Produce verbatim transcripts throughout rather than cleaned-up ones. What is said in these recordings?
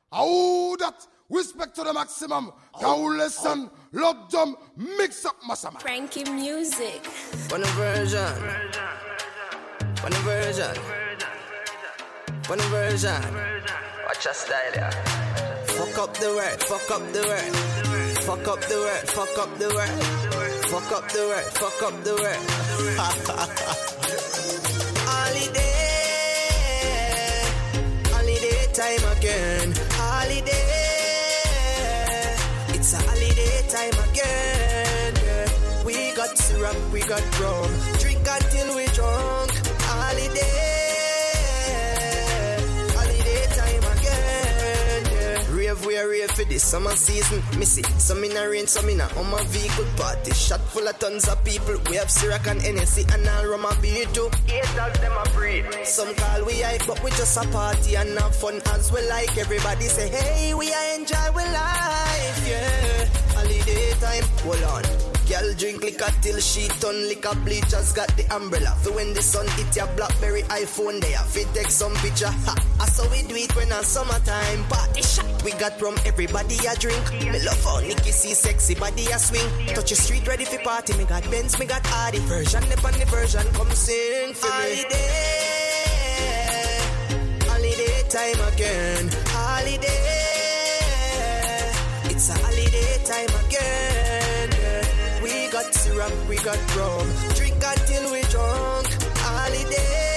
How that? Respect to the maximum. Can listen, love them, mix up Masama. Frankie music. One version. One version. One version. Watch your style, yeah. Fuck up the word, fuck up the word. Fuck up the word, fuck up the word. Fuck up the word, fuck up the word. Holiday. Holiday time again. Holiday. It's a holiday time again. Yeah. We got syrup, we got rum. Drink until we drunk. Holiday. Holiday time again. Yeah. Rave, we are rave for this summer season. Missy, some in a rain, some in a on my vehicle party. Shot full of tons of people. We have syrup and N S C and all rum and beer too. Eight of them are free. Some call we hype, but we just a party and have fun as we like. Everybody say, hey, we are enjoy we life, yeah. Holiday time, hold on. Girl drink liquor till she turn liquor bleachers. Got the umbrella for when the sun hit your BlackBerry iPhone there. Fit take some picture, ha. I saw we do it when a summertime party shot. We got rum, everybody a drink. Me love how Nikki see sexy body a swing. Touch the street ready for party. Me got Benz, me got Audi. Version upon the version, come sing for me. Holiday, holiday time again. Holiday. It's a holiday time again. Yeah. We got syrup, we got rum. Drink until we drunk. Holiday.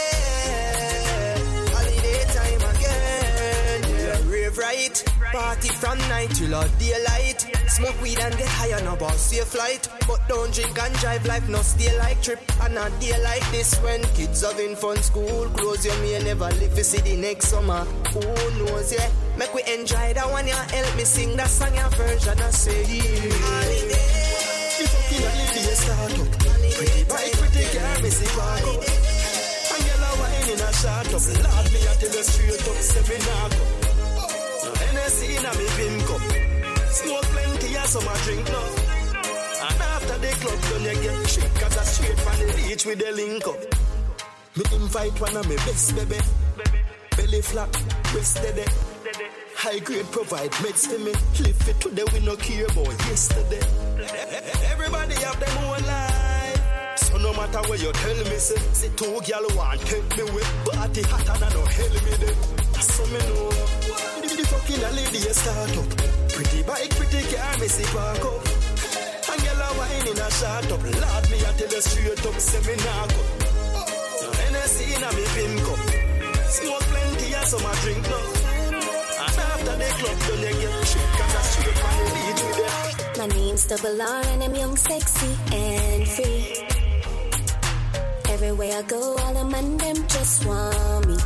Holiday time again. Yeah. Rave right. Party from night till all daylight. Smoke weed and get high on a ball, safe flight. But don't drink and drive, life no stay like trip. And a day like this when kids having fun, school close. You may never live to see the next summer. Who knows, yeah. Make we enjoy that one, yeah. Help me sing that song, your version, I say, yeah. Holiday. The fucking holiday start up. Pretty bike, pretty girl, me see back up. And girl a wine in a shot up. Lord, me a tell you straight up, say me knock up. No N S C in a me pin cup. Smoke plenty and some a drink now. And after the club done you get trick. Cause I straight from the beach with the link up. Me invite one of me best baby. Belly flat, waist steady. High grade provide meds for me. Live it today, we no care about yesterday. Everybody have them own life. So no matter what you tell me, say, say two girl want take me with party hot and I no hell me there. So me know the fucking lady start up. Pretty bike, pretty car, me see park up. And girl a wine in a shot up. Lord, me a tell you straight up, say me knock up. No N S C in a me pin cup. Smoke plenty and some a drink now. And after the club done you get trick. Cause I straight from the beach with them. My name's Double R and I'm young, sexy and free. Everywhere I go, all the man them just want me.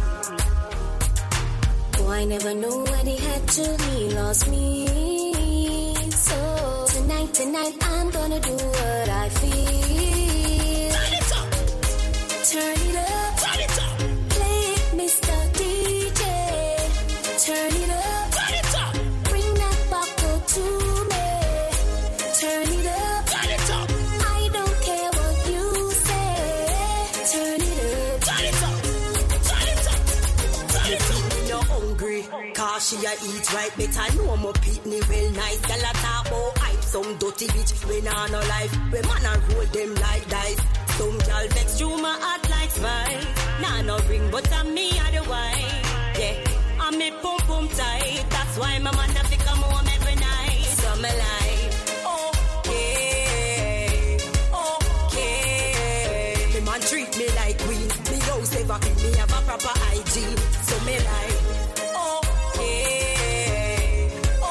Oh, I never knew what he had till he lost me. So tonight, tonight, I'm gonna do what I feel. Turn it up, turn it up, turn it up. Play it, Mister D J. Turn it up, turn it up. Bring that buckle to me. Turn it up, turn it up. I don't care what you say. Turn it up, turn it up, turn it up, turn it up. No hungry, cause she a eat right. Better know my pitney well nice. Girl a talk about hype, some dirty bitch we nah no life. We man a roll them like dice. Some girl vex through my heart like spice. Nah no ring, but I'm me otherwise. Yeah, I'm me pum pum tight. That's why my man a fi come home every night. So me like, okay, okay. Me man treat me like queen. Me house ever clean, me have a proper hygiene. So me like, okay,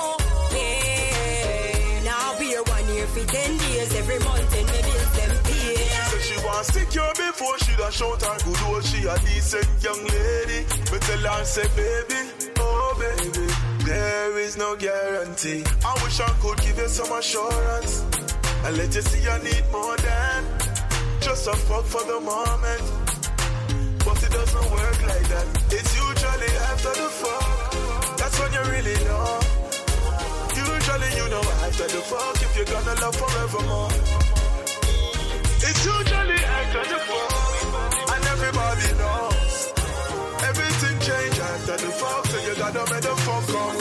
okay. Now be one year for ten days every month and me bills them pay. So she want secure before she da shout her good old. She a decent young lady. Me tell her say baby, oh baby, there is no guarantee. I wish I could give you some assurance and let you see I need more than just a fuck for the moment. But it doesn't work like that. It's usually after the fuck. That's when you really know. Usually you know after the fuck if you're gonna love forevermore. It's usually after the fuck, and everybody knows. Everything change after the fuck, so you gotta make the fuck up.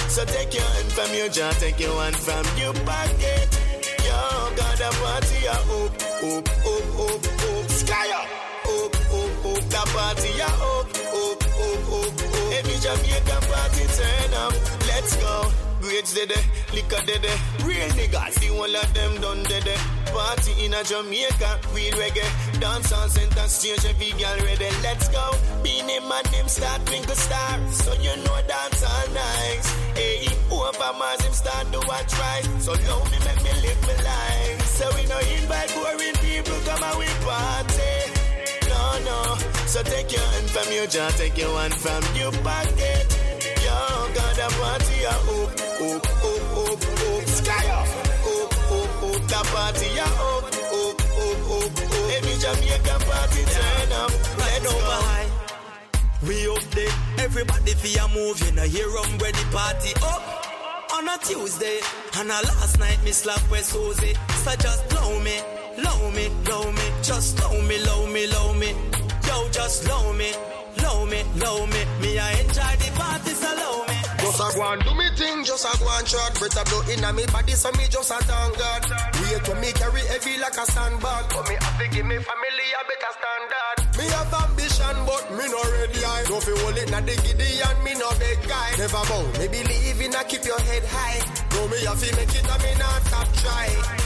So take your hand from your jaw, take your hand from your pocket. Yo, got a party, up, up, up, up, up, sky up, up, up, up, the party, up, up, up, up, up. Every Jamaican party turn up, let's go. Grades did it, liquor did it, real niggas, see all of them done did it. Party in a Jamaica, real reggae, dance on center stage, every girl ready, let's go. Beanie Man, him start twinkle star, so you know dance all nice. Hey, over Mars, him start to watch rise, so love me, make me live my life. So we no invite boring people, come and we party. No, no, so take your hand from your jaw, take your hand from your pocket. Yo, got a party, up, up, up, up, up, sky up, up, up, up, the party, up, up, up, up, up. Every Jamaican party turn up, let's go. We up there, everybody feel a move, you know, here I'm ready, party up. On a Tuesday, and a last night, me slap with Susie. So just love me, love me, love me, just love me, love me, love me. Yo, just love me. Love me, love me, me I enjoy the party, so love me. Just a go and do me thing, just a go and shot. Breath a blow in a me body, so me just a thank God. Wait when me carry heavy like a sandbag, but me have to give me family a better standard. Me have ambition, but me no ready. I don't feel hold it, not the giddy and me no big guy. Never bow, me believe in a keep your head high. No me have to make it, and me not stop try.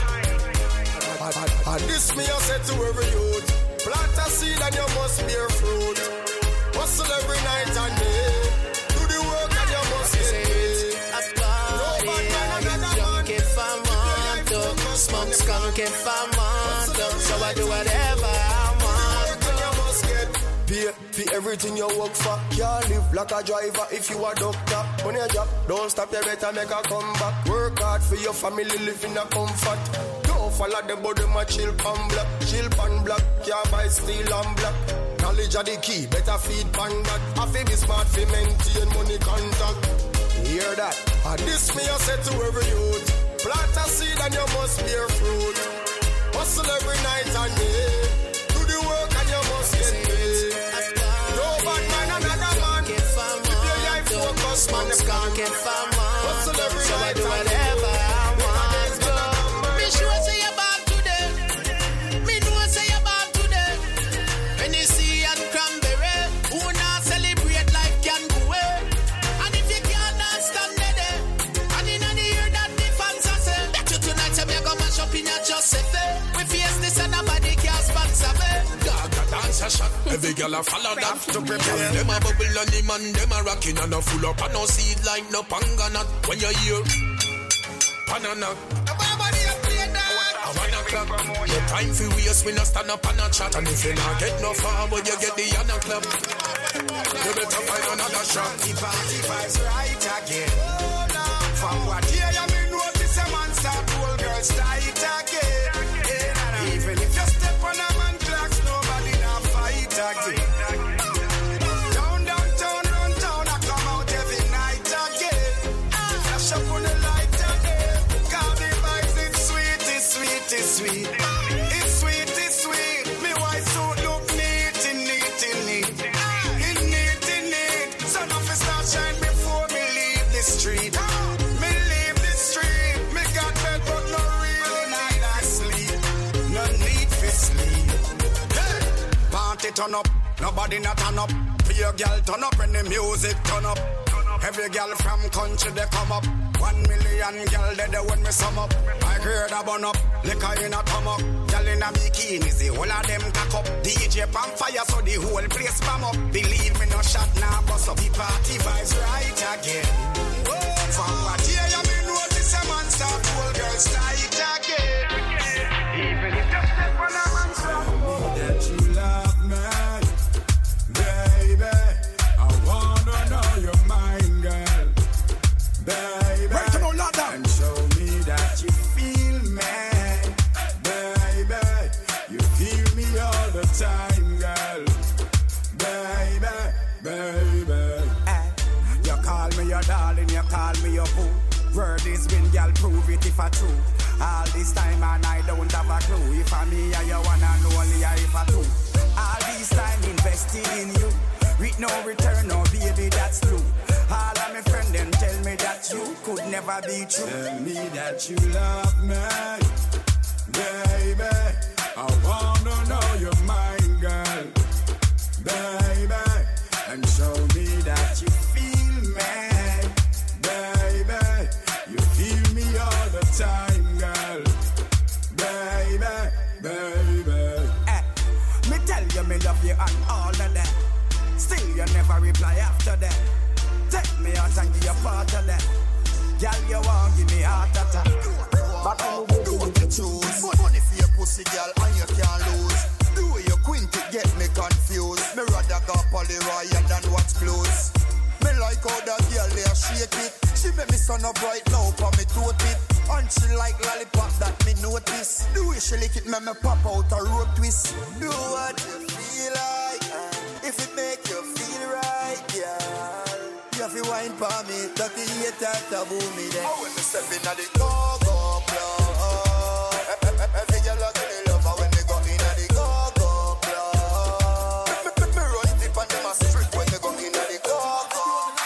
And, and, and this me I say to every youth, plant a seed and you must bear fruit. Hustle every night and day. Do the work and you must get paid. A party, I get drunk if I want to. Smoke skunk if I want to. So I do whatever I want to. You must get paid for everything you work for. Can't live like a driver if you a doctor. When you job, don't stop, you better make a comeback. Work hard for your family, live in a comfort. Don't follow them, but them a chill pan black. Chill pan black, can't buy steel and black. Knowledge of the key, better feed pan that. I feel be smart for maintain money contact. Hear that? And this me I say to every youth, plant a seed and you must bear fruit. Hustle every night and day. Do the work and you must get paid. No bad man, another man. Keep your life focused, man. Skunk if I want to. Hustle every So I night do and whatever day. I want to. Me sure say you're bad today. Me know say you're bad today. When you see cranberry, who not celebrate life can go away. And if you can't dance, stand there. And in the year that the fans are say, bet you tonight, so me go mash up in your Giuseppe. We face this and nobody can sponsor me. Dog a dance a shot, every girl a follow that. To prepare them a bubble and the man them a rocking and a full up and no seed like no panga nut. When you hear banana, Nobody a play that. I wanna clap. No time for waste, we no stand up and a chat. And if you not get no forward, you get the other club. You better find another shot. The party vibes right again. From what year you may notice a man start old girls tight again. Even if you step on a man clocks, nobody now fight again. Down, downtown, run town, I come out every night again. Flash up on the light again. Cause the vibes, it's sweet, it's sweet, it's sweet. It's sweet, it's sweet. Me white suit look neat, in neat, in neat. In neat, in neat. Sun off is start shine before me leave the street. Me leave the street. Me got bed but no really night I sleep. No need for sleep. Hey! Party turn up, nobody not turn up. For your girl turn up when the music turn up. Every girl from country they come up. One million girl they when me sum up. I heard a bun up, liquor in a thumb up. Girl in a bikinis, the whole of them cock up. D J pan fire so the whole place bam up. Believe me no shot now bust up. The party vibes right again. From what year you me notice a man start old girls tight again. Even if you step on a man's phone. That you love me, baby. I wanna know your mind, girl. Baby, right on, Lord, and show me that you feel me. Baby, you feel me all the time, girl. Baby, baby. Hey, you call me your darling, you call me your boo. Word is been, girl, prove it if I true. All this time and I don't have a clue. If I me and you wanna know only if I do. All this time investing in you. With no return, no baby, that's true. All of my friends them tell me that you never be true. Tell me that you love me, baby. I wanna know your mind, girl, baby, and show me that you feel me, baby. You feel me all the time, girl, baby, baby. Hey, me tell you me love you and all of that. Still you never reply after that. Take me out and give you part of that. Girl, you won't give me heart attack. But do what you choose. Money for your pussy, girl, and you can't lose. Do your queen to get me confused. Me rather go Polyroy than watch clothes. Me like how that girl there shake it. She make me sun up right now for me to it. And she like lollipop that me notice. The way she lick it, make me pop out a road twist. Do what you feel like, if it make you feel right, yeah. You have to wine for me, thirty-eight taboo me then. Oh, when me step in at the go-go club, every girl a give me love, when me go in at the go-go club, me, me, me run deep and them a strip when me go in at the go-go.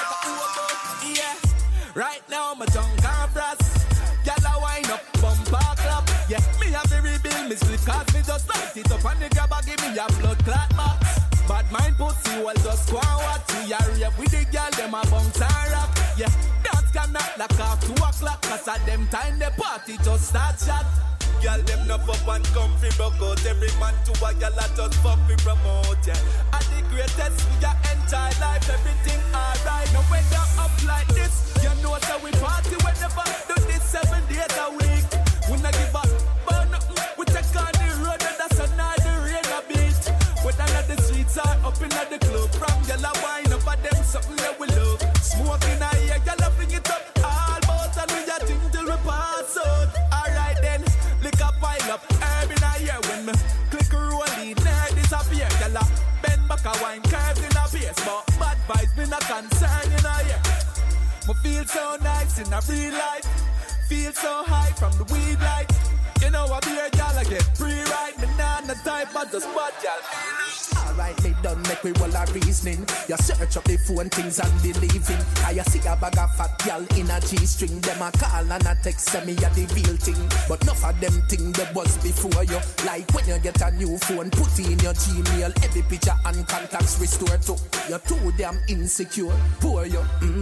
Yeah, right now my tongue can't press. Girl a wine up, bumper clap. Yeah, me have to rebuild me sleep, cause me just light it up and the grab a give me a blood clot box. Bad mind pussy, well just go and watch. We are rave with the girl, them a bounce and rock. Yeah, dance can knock like half two o'clock. Cause at them time the party just start shot. Girl, them nuff up and comfy broke out. Every man to a girl a just fuck we promote, yeah. At the greatest we your entire life, everything alright. No weather up like this, you know that we party whenever. Do this seven days a week. We not give up, burn up, we take on the road and that's another rain a beat. Whether not the streets are up in the club, from yellow wine up at them something that we love. Smoking a ear, y'all bring it up. All about and we a thing till we pass out. Alright then, lick a pile up, herb in a ear. When me click a rolling, near disappear. Y'all bend back a wine, curves in a pace. But bad vibes been a concern in a ear. Me feel so nice in a real life. Feel so high from the weed light. You know I be a gal, I get pre-ride. Me nah the type, I just bad gal. Alright, me done make we all a reasoning. You search up the phone things and believing. I you see a bag of fat gal in a G-string. Them a call and a text say me a the real thing. But enough of them thing that was before you. Like when you get a new phone, put in your Gmail. Every picture and contacts restore to. You're too damn insecure, poor you.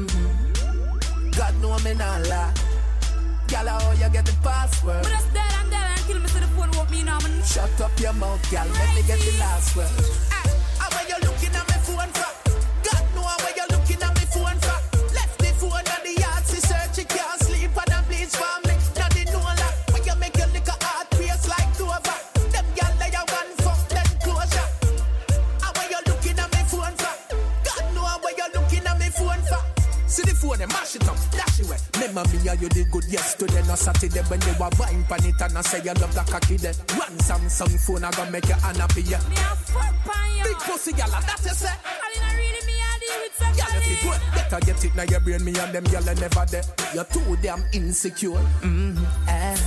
Mm-hmm. God know me not lie. Gal, how you get the password? But just dead and dead and kill me so the phone won't me now. Shut up your mouth, gal, let me get the last word. Hey, how are you looking at my phone for? God know how are you looking at my phone for? Left the phone at the yard, she search, she can't sleep and a bleach for me. Now they know that when you make your liquor heart race like Dover. Them gal they are one fuck, then closure. How are you looking at my phone for? God know how are you looking at my phone for? See the phone and mash it up, dash it away. Remember me and you did good yesterday, no Saturday when you were buying pan it and I say you love the cocky there. One Samsung phone I gonna make you unhappy, yeah. Me a fuck pan you. Big pussy gal, that's you say. I didn't really me a deal with some gal. If it work, better get it now your brain, me and them gal are never there. You're too damn insecure. Mm-hmm. Eh.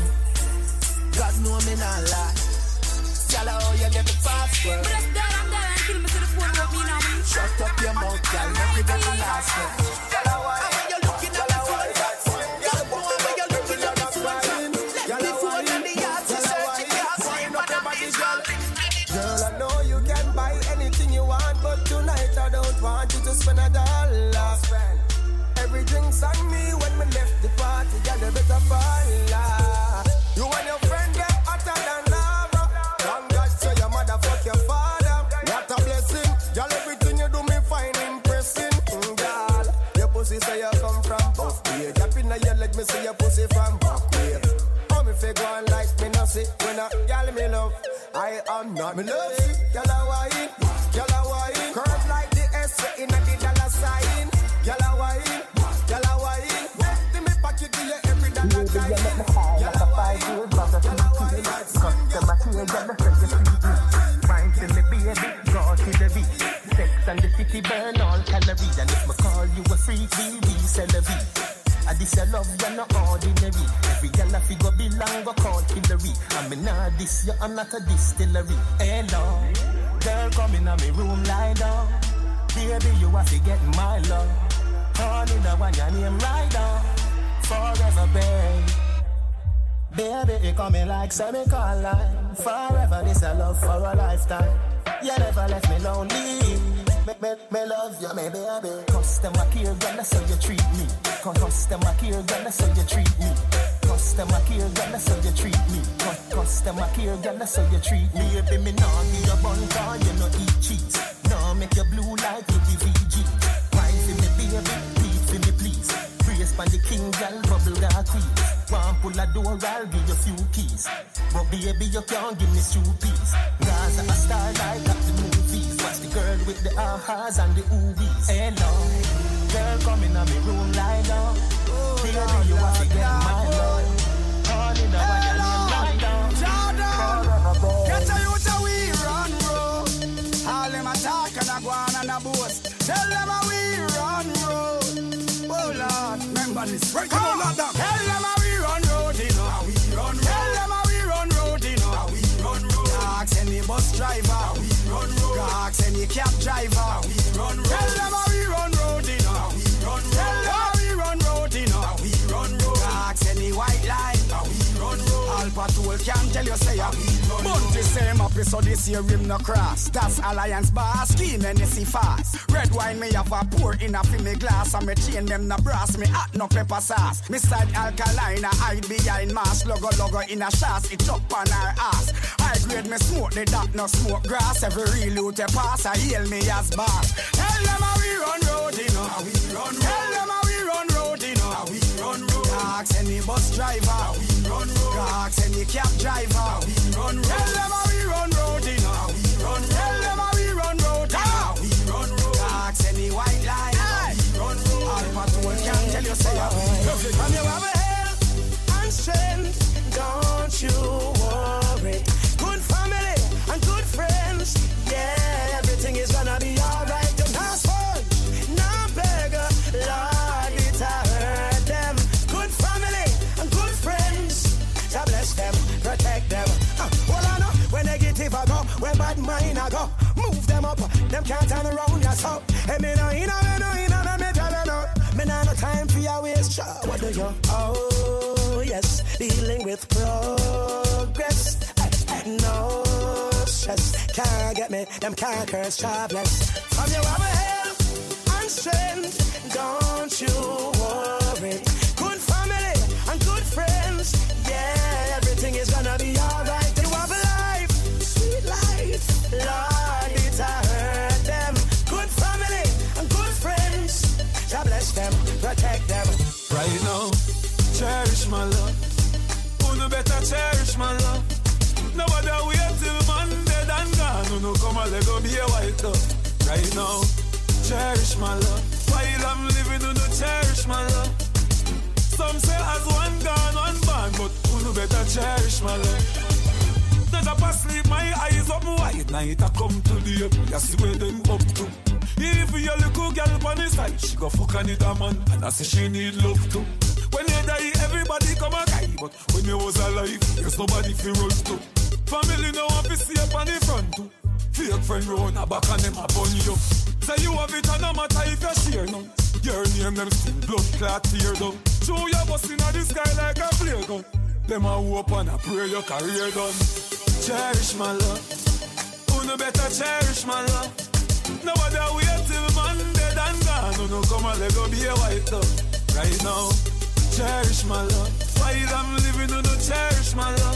God know me not lie. Gal, how you get the password? But just dead and dead and kill me so the phone won't me now. Shut up your mouth, gal, let me get the last word. Gal, how are you looking at the phone? God know how you looking at the phone. Let the phone in the yard, she search, she can't sleep and a bitch, gal. Girl, I know you can buy anything you want, but tonight I don't want you to spend a dollar. Everything's on me when we left the party, girl, you better follow. You and your friend get hotter than lava. Thank God, so your mother fuck your father. What a blessing, girl, everything you do me fine, impressing. Mm, girl, your pussy say you come from Buff Bay. Jump in your leg, me say your pussy from Buff Bay. Oh, me fake one like me no see. When a girl me love, I am not me love. Girl a wine, girl a wine. Curve like the S in a the dollar sign. Girl a wine, girl a wine. Give me pocket to you every dollar sign. Girl a wine, girl a wine. Customer care, girl a say you sweet. Wine to me baby, go to the beat. Sex and the city burn all calories. And if me call you a freak, we resell a V. And this your love, you're not ordinary. Every girl a figure belong, go call Hillary. And me nah this, you I'm not a distillery. Hello, girl come in me room, lie down. Baby, you have to get my love. Honey, the one your name right down. forever, babe. Baby, you coming like semi-colline. Forever, this a love for a lifetime. You never left me lonely. Me, me, me love you, me baby. Customer care, girl, that's how you treat me. Customer care, girl, that's how you treat me. Customer care, girl, that's how you treat me. Customer care, girl, that's how you treat me. Baby, me nah be a bun car, you no eat cheese. Nah make you blue like you be V G. Wine for me, baby, please for me, please. Brace pan the king, girl, bubble got queen. One pull a door, I'll give you few keys. But baby, you can't give me two piece. Gaza a star like at the movies. Watch the girl with the ahas and the oobies. Hello, girl, come in on me room, lie down. Baby, you have to get my love. All in the one and you lie down. Jordan, get a youth a we run road. All them attack and a go on and a boast. Tell them a we run road. Oh Lord, remember this. Right, come on, Lord. Tell them a we run road, you know. How we run road. Tell them a we run road, you know. How we run road. Ask any bus driver. How we run road. Ask any cab driver. How we run road. Tell them a we run road, you know. How we run road. Tell them a we run road, you know. How we run road. Ask any white line. How we run road. All patrol can tell you say how we run road. Bunty same up so this year him no cross. That's Alliance bar scheme and see fast. Red wine me have a pour in a fi me glass. And me chain them na brass. Me hot no pepper sauce. Me side alkaline a hide behind mask. Logo logo in a shots. It up on her ass. High grade me smoke the dark no smoke grass. Every real out a pass I hail me as boss. Tell them how we run road you know. How we run road. Tell them how we run road you know. How we run road. Ask any bus driver. How we run road. Ask any cab driver. How we run road. Tell them how we run road you know. How we run road. Tell them how we run road you know. How we run road. Ask any white line. How we run road. All patrol can tell you say how we run road. And you have a health and strength. Don't you worry. Good family and good friends. Yeah, everything is gonna be alright. Don't ask for, not beggar. Lord, it hurt them. Good family and good friends. God bless them, protect them. Uh, well, I know when negative I go, when bad mind I go. Move them up, them can't turn around us up. Hey, me no in, me no in, me tell you no. Me no no time for your waste. What do you? Oh yes, dealing with progress. No stress, can't get me, them can't curse, jobless. From you have a health and strength, don't you worry. Good family and good friends, yeah, everything is gonna be alright. You have a life, sweet life, Lord, it hurt them. Good family and good friends, God bless them, protect them. Right now, cherish my love. Who better cherish my love? Nobody wait till Monday and gone. No, no, come and let go be a white dove. Right now, cherish my love. While I'm living, no, no, cherish my love. Some say as one gone, one born, but who no better cherish my love. Not up asleep, my eyes up wide. Night I come to the up, you see where them up to. If you little girl on the side, she go fuck another man, and I say she need love too. When you die, everybody come a guy, but when you was alive, there's nobody fi run to. Family no want to see up on the front too. Fake friend round a back and them a bun you. Say you have it and no matter if you share none. Your name them still blood clot tear down. Show your boss inna the sky like a flare gun. Them a hope and a pray your career done. Cherish my love. Who no better cherish my love. Nobody wait till Monday and gone. No no come and let go be a white dove. Right now, cherish my love. While I'm living, no no cherish my love.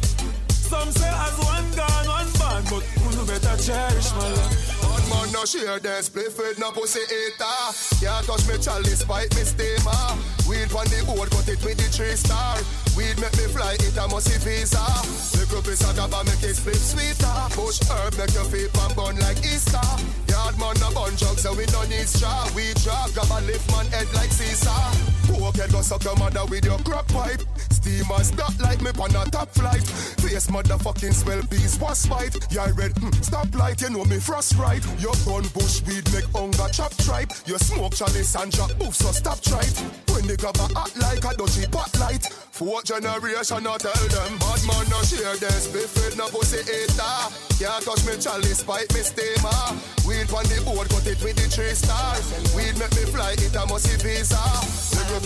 Some say as one gone, one born, but who no better cherish my love. Bad man no share them, split food no pussy eater. Can't touch me chalice, fight me steamer. Weed on the board, cut it with the three star. Weed make me fly, it a musty visa. Little piece of gaba make it split sweeter. Push herb make your feet pan burn like Easter. Yard man no bun jug, so we don't need straw. We draw, gaba lift man head like Caesar. Poke head go suck your mother with your crop pipe. Steamers stop like me on a top flight. Face motherfucking swell bees was fight. Yeah red, mm, stop light, you know me frost right. Your gun bush weed make hunger chop tripe. You smoke chalice and drop boof, so stop tripe. When the gaba hot like a dodgy pot light. Fourth generation I tell them. Bad man no share them, split food no pussy eater. Can't touch me chalice, fight me steamer. Weed on the board, cut it with the three stars. Weed make me fly, it a musty visa. Little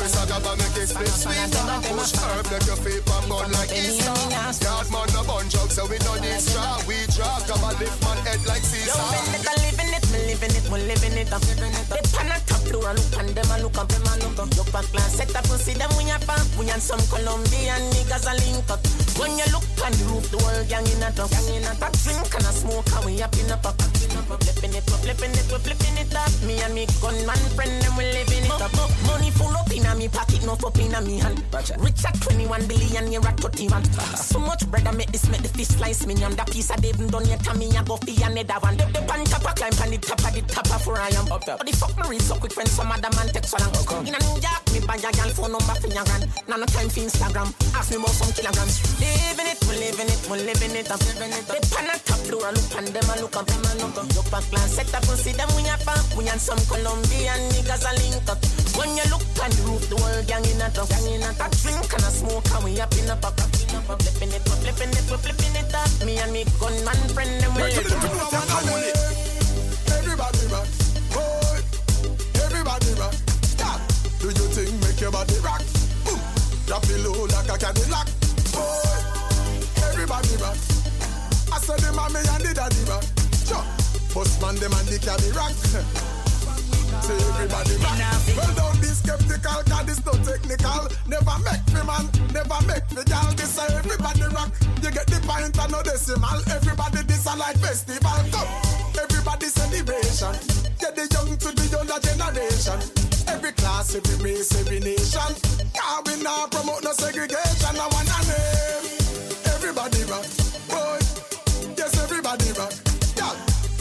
This a gaba make it split sweeter. Push herb make your feet pop on like Easter. Yard man no bun jug so we don't need straw. We draw gaba lift man head like Caesar. Yo, living it, me living it, we living it, I'm living it. They pan a top floor and look and them a look up, them a look up. Look back class, set up and see them when you pop. We and some Colombian niggas a link up. When you look on the roof, the whole gang in a truck. Gang in a truck, drink and a smoke and we up in a pop. Flipping it, we flipping it, we flipping it up. Me and me gunman friend, them we living it up. Money full up in a me pocket, no up in a me hand. Rich at twenty-one billion, you're at thirty-one. So much bread I make this, make the fish slice me. And that piece I didn't done yet, and me a go for another one. The pan top a climb on the top of the top of where I am. Up there. But the fuck me read so quick when some other man takes so long. In a New York, me buy a girl phone number for your grand. Now no time for Instagram. Ask me about some kilograms. Living it, we living it, we living it, I'm living it. The pan a top floor, look and them a look up, them a look up. Look back class, set up and see them when you pop. We and some Colombian niggas a link up. When you look on the roof, the whole gang in a truck. Gang in a truck, drink and a smoke and we up in a pop. Flipping it, we flipping it, we flipping it up. Me and me gunman friend, them we living it. Everybody rock, boy. Everybody rock. Stop. Do you think make your body rock? Boom. Drop it low like a Cadillac. Boy. Everybody rock. I said the mommy and the daddy rock. Sure. Postman them and the caddy rock. Say everybody rock. Well, don't be skeptical, cause this no technical. Never make me man, never make me gal. This say everybody rock. You get the pint and no decimal. Everybody this a like festival. Come. Everybody celebration. Get the young to the younger generation. Every class, every race, every nation. Can't we now promote no segregation. I want a name. Everybody rock. Boy. Yes, everybody rock. Yeah.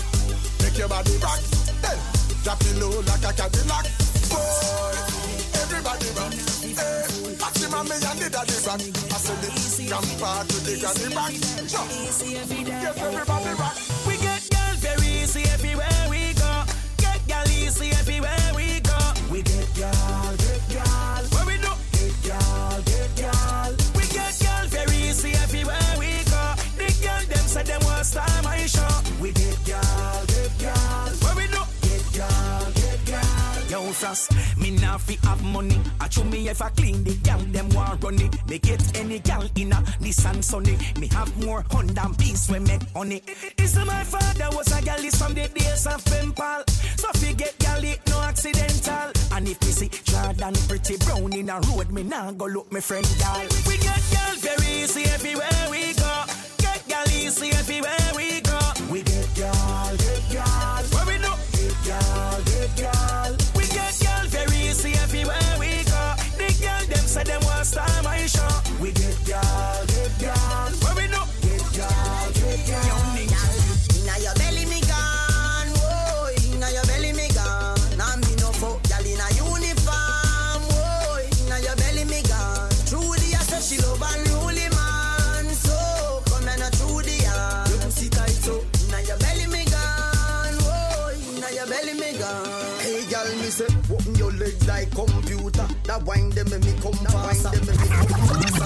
Make your body rock. Then drop it low like a Cadillac. Boy. Everybody rock. Hey. Maximum me and the daddy rock. I said the grandpa to the granny rock. Sure. Yes, everybody rock. We get girls very easy everywhere we go. Get girl easy everywhere we go. We get girl, get girl. Where we do? Get girl, get girl. We get girl very easy everywhere we go. The girl them say them want style my show. We get girl, get girl. Where we do? Get girl, get girl. Yo, Frost, me nah fi have money. I show me if I clean the gal, them want run it. Me get any gal in a Nissan Sunny. Me have more Honda beats we make honey. It's my father was a gal from the days of Pempal. So fi get gal it no accidental. And if me see Jordan pretty brown in a road, me nah go look me friend gal. We get gal very easy everywhere we go. Get gal easy everywhere we go. We get gal, get gal. Where we do? Get gal, get gal. We get gal very easy everywhere we go. The girl them say them want style my show. We get gal, get gal. Where we do? Get gal, get gal. Inna your belly me gone, whoa. Inna your belly me gone. Now me no fuck gal inna uniform, whoa. Inna your belly me gone. Trudy I say she love unruly man, so come and through the yard. Your pussy tight so. Inna your belly me gone, whoa. Inna your belly me gone. Hey gal, me say open your legs like computer. That wine them me come fast. That wine them me come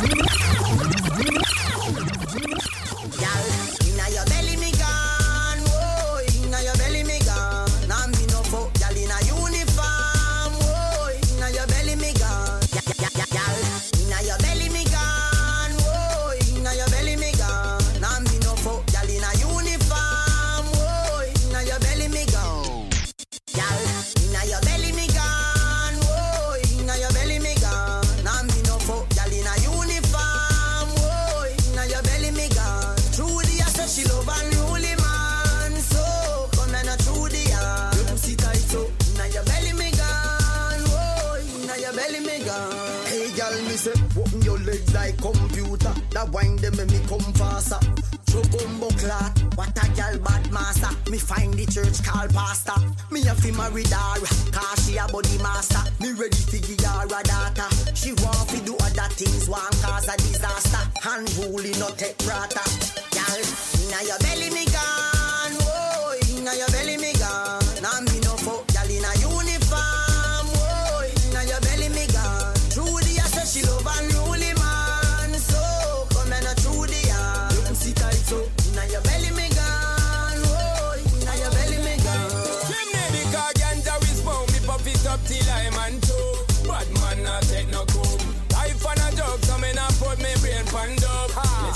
fast. Gal, inna your belly me gone, whoa. Inna your belly me gone. Now me no fuck gal inna uniform, whoa. Inna your belly me gone. Gal, inna your belly me gone, whoa. Inna your belly me gone. Now me no fuck gal inna uniform, whoa. Inna your belly me gone. Gal, inna your belly me gone, whoa. Inna your belly me gone. Now me no fuck gal inna uniform, whoa. Inna your belly me gone. Trudy I say she love unruly man, so come and through the yard. Your pussy tight so. Inna your belly me gone, whoa. Inna your belly me gone. Hey gal, me say open your legs like computer. That wine them me come faster. Chocombo clot, what a gal bad master. Me find the church call pastor. Me a fi marry her, cause she a body master. Me ready to give her a daughter. She want to do other things, want cause a disaster. Unruly no take prata. Gal, inna your belly me gone, whoa. Inna your belly me gone. Now me no fuck gal inna uniform, whoa. Inna your belly me gone. Trudy I say she love unruly man, so come and through the yard. Your pussy tight so. Inna your belly me gone, whoa. Inna your belly me gone. Chimney because ganja is bomb. Me pop it up till I'm on toe. Bad man not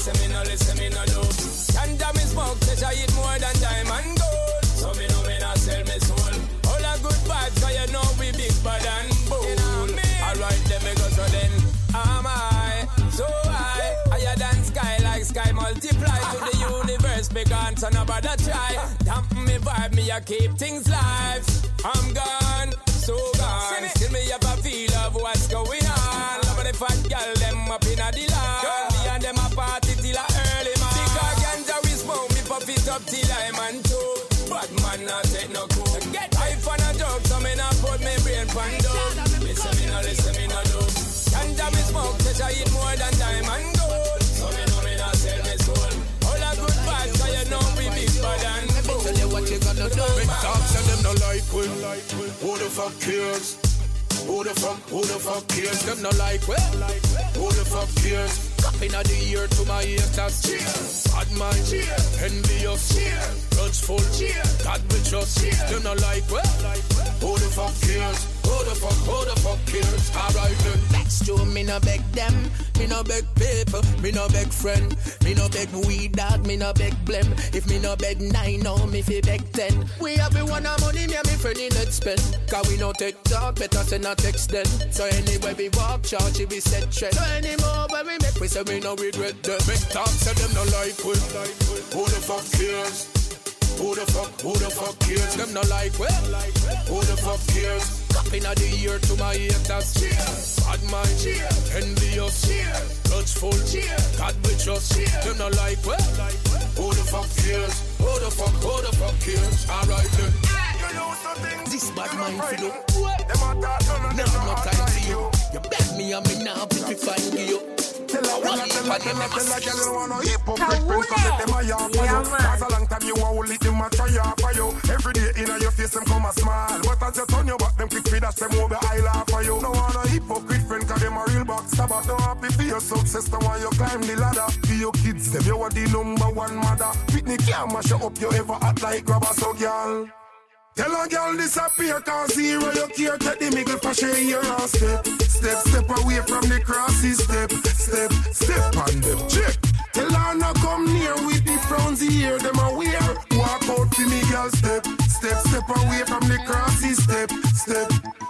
Listen me no, listen me no do. Ganja me smoke, say I eat more than diamond gold. So me know me not sell me soul. All the good vibes, cause you know we big bad and bold. You know me? Alright, then me go so then. Am I so high? Higher than sky, like sky multiply to the universe. Big on, so nobody try. Dampen me vibe, me I keep things live. I'm gone, so gone. Still me have a feel of what's going on. Love the fat girl, them up in a the line. Me and them a party till a early man. Because ganja we smoke, me puff it up till I'm on two. But man not take no cool. Get life on a joke, so me not put me brain pan down. Listen me no, listen me no do. Ganja me smoke, say I eat more than diamond gold. So me know me not sell me soul. All the good vibes, so you know we big bad and bold. Tell you what you gonna do. Big talks and them no like we. Who the fuck cares? Who the fuck, who the fuck cares? Them no like we. Who the fuck cares? Cupping of the year to my haters. Cheers. Bad mind. Cheers. Envious. Cheers. Grudgeful. Cheers. God we trust. Cheers. Them no like we. Who the fuck cares? Who the fuck, who the fuck cares? Alright then. Next to me no beg them. Me no beg people. Me no beg friend. Me no beg weed dog. Me no beg blem. If me no beg nine, no me fi beg ten. We have we want our money, me and me friend in it spend. Cause we no take talk, better send a text then. So anyway we walk, charge we set trend. So anymore when we make, we say we no regret them. Make talk, say them no like we. Who the fuck cares? Who the fuck, who the fuck cares? Them no like we. Who the fuck cares? Cupping of the year to my haters. Cheers. Bad mind. Cheers. Envious. Cheers. Grudgeful. Cheers. God we trust. Cheers. Them no like we. Who the fuck cares? Who the fuck, who the fuck cares? Alright then. This bad mind for you. Now no time for you. You beg me and me now pick me find you. Tell her, tell her, tell her, tell her, tell her, girl, you wanna hypocrite friend, come let them a yap for you. Cause a long time you want to lick them a try yap for you. Every day in your face them come a smile, but as you turn your back, them quick feed us, them over I laugh for you. No wanna hypocrite friend, cause them a real backstabber. No happy for your success, no want you climb the ladder. For your kids, them you are the number one mother. Pitney can't mash you up, you ever act like grabber, so girl. Tell a girl disappear, cause zero you care. Take the middle for share your own step. Step, step away from the crosses. Step, step, step on them. Check. Tell her not come near with the frowns here. Them aware. Walk out for me, girl. Step, step, step away from the crosses. Step, step.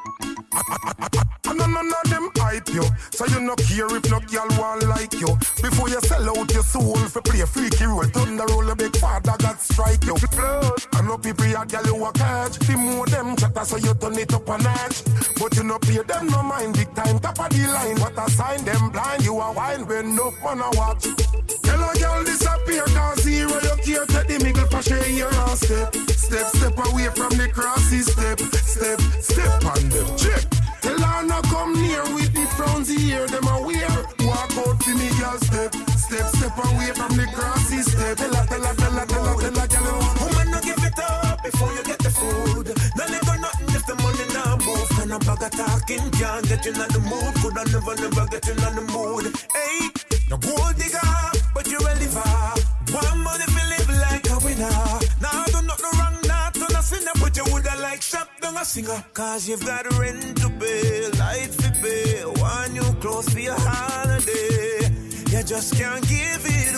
And none of them hype you, so you no care if no girl want like you. Before you sell out your soul for play a freaky role, thunder roll a big father God strike you. And no people a girl you a catch. The more them chatter, so you turn it up a notch. But you no pay them no mind, big time top of the line. What a sign them blind, you a wine when no man a watch. Tell a girl disappear, cause zero you care. Take the middle for share your own step. Step, step away from the crosses. Step, step, step on them. Check. Tell her not come near with the frowns here. Them aware. Walk out for me, girl. Step, step, step away from the crosses. Step. Tell her, tell her, tell her, tell her, tell her, tell her. Woman, no give it up before you get the food. No let go nothing if the money now move. Can a bag of talking can't get you in the mood. Could I never, never get you in the mood. Hey, no gold digger, but you're a liver. One money to live like a winner. Now I do not no wrong, not on a sinner, but you woulda like shop down a singer. Cause you've got rent to pay, light to pay, one new clothes for your holiday. You just can't give it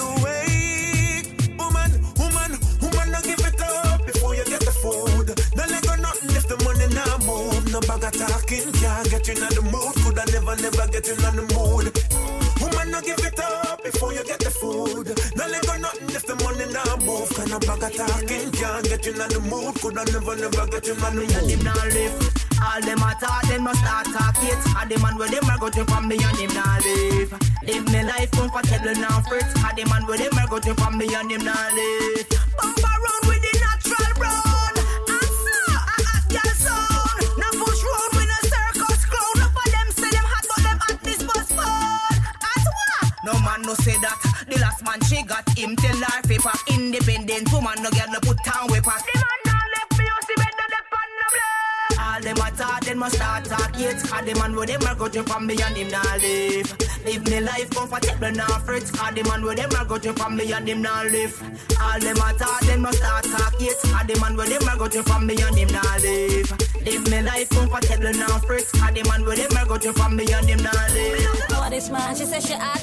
away. Woman, woman, woman, no give it up before you get the food. No let go nothing if the money now move. No bag of talking can't get you in the mood. Could I never, never get you in the mood. Woman, no give it up before you get the food. No let go nothing if the money now move. Can a bag of talking can't get you in the mood. Could I never, never get you in the mood. And him now live. All them a talk, them must start talk it. And the man with them are going from me and him now live. Live me life comfortable now first. And the man with them are going from me and him now live. Bump around with the natural brown. And so, a hot girl sound. No push round with a circus clown. No for them say them hot, but them at this bus phone. At what? No man no say that. The last man she got him tell her paper. Independent woman no girl no put down with her. The man now left me you see better the pan no blame. All them a talk, them must start talk yet. And the man with them are going from me and him now live. Live me life comfortable now fret. And the man with them are going from me and him now live. All them a talk, them must start talk yet. And the man with them are going from me and him now live. Live me life comfortable now fret. And the man with them are going from me and him now live. Oh, this man, she says she hot.